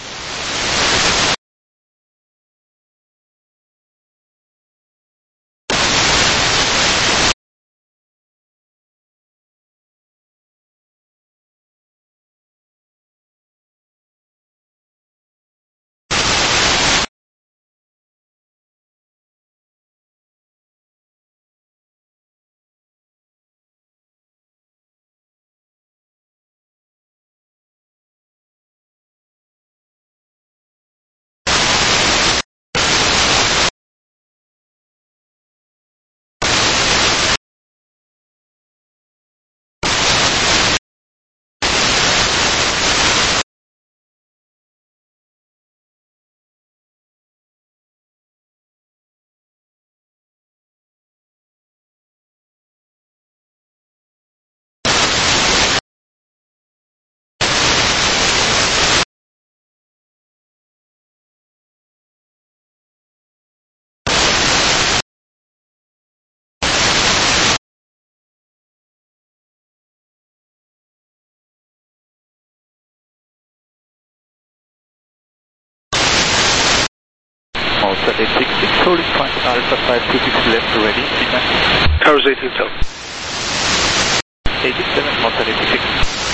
[SPEAKER 16] Alpha eight six six, holding point Alpha five two six left, ready, signal.
[SPEAKER 19] Towers eighteen seven.
[SPEAKER 16] eighteen seven, Alpha eight six.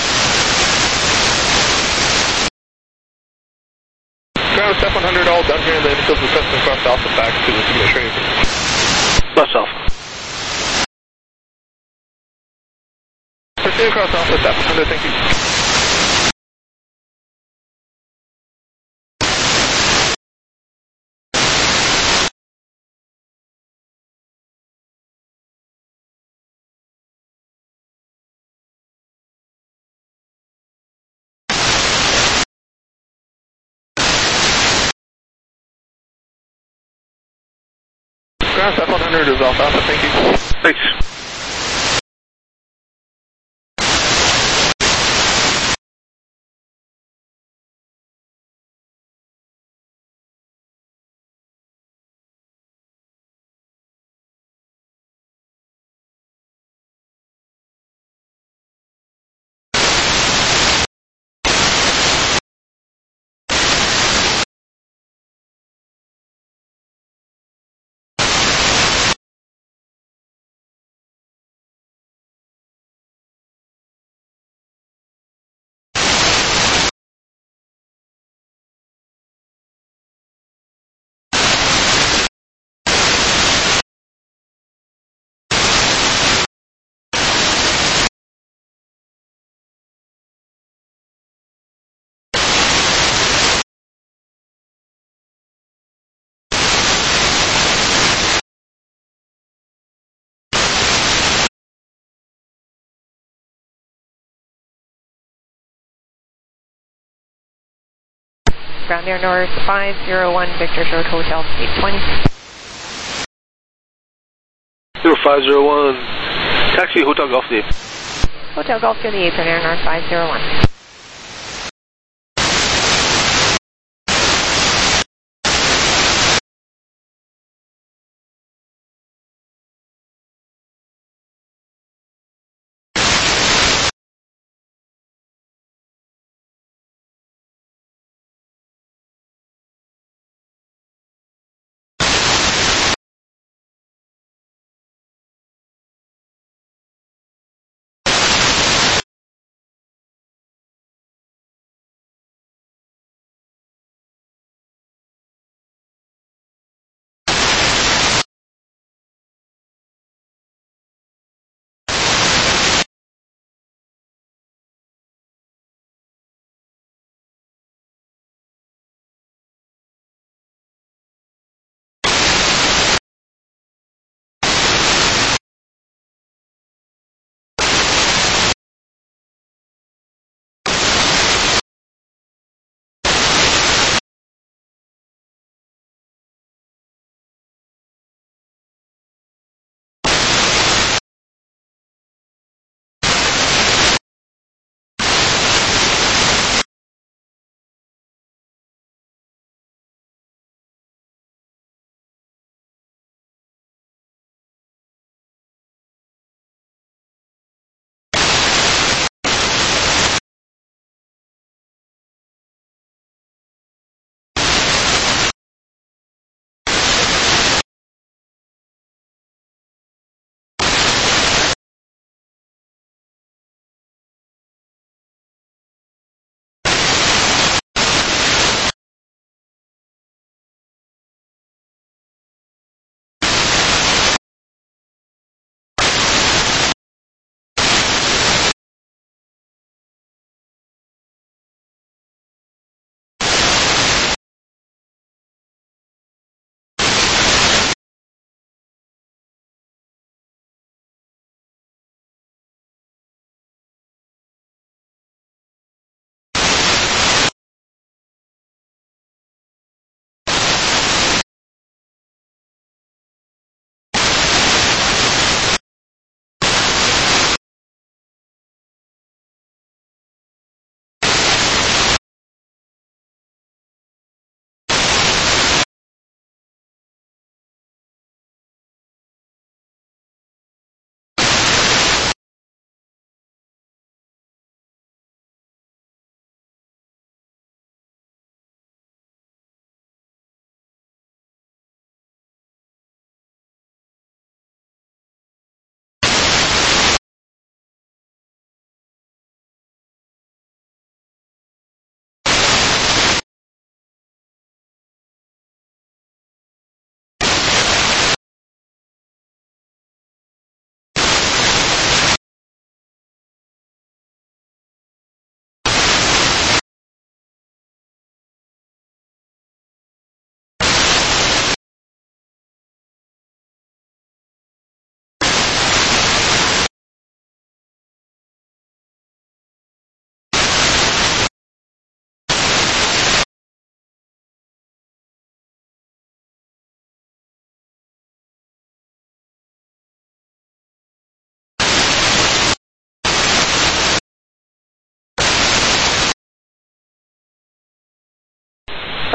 [SPEAKER 12] Ground step one hundred, all done here in the initial assessment across Alpha back to the signal training.
[SPEAKER 19] Left Alpha.
[SPEAKER 12] Proceed across Alpha step one hundred, thank you. Ground step one hundred is Alpha Alpha, thank you.
[SPEAKER 19] Thanks.
[SPEAKER 15] Ground Air North five zero one, Victor Short Hotel, eight twenty.
[SPEAKER 19] zero five zero one, taxi, Hotel Golf David.
[SPEAKER 15] Hotel Golf to the apron, Air North five zero one.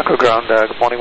[SPEAKER 18] Echo Ground, uh, good morning.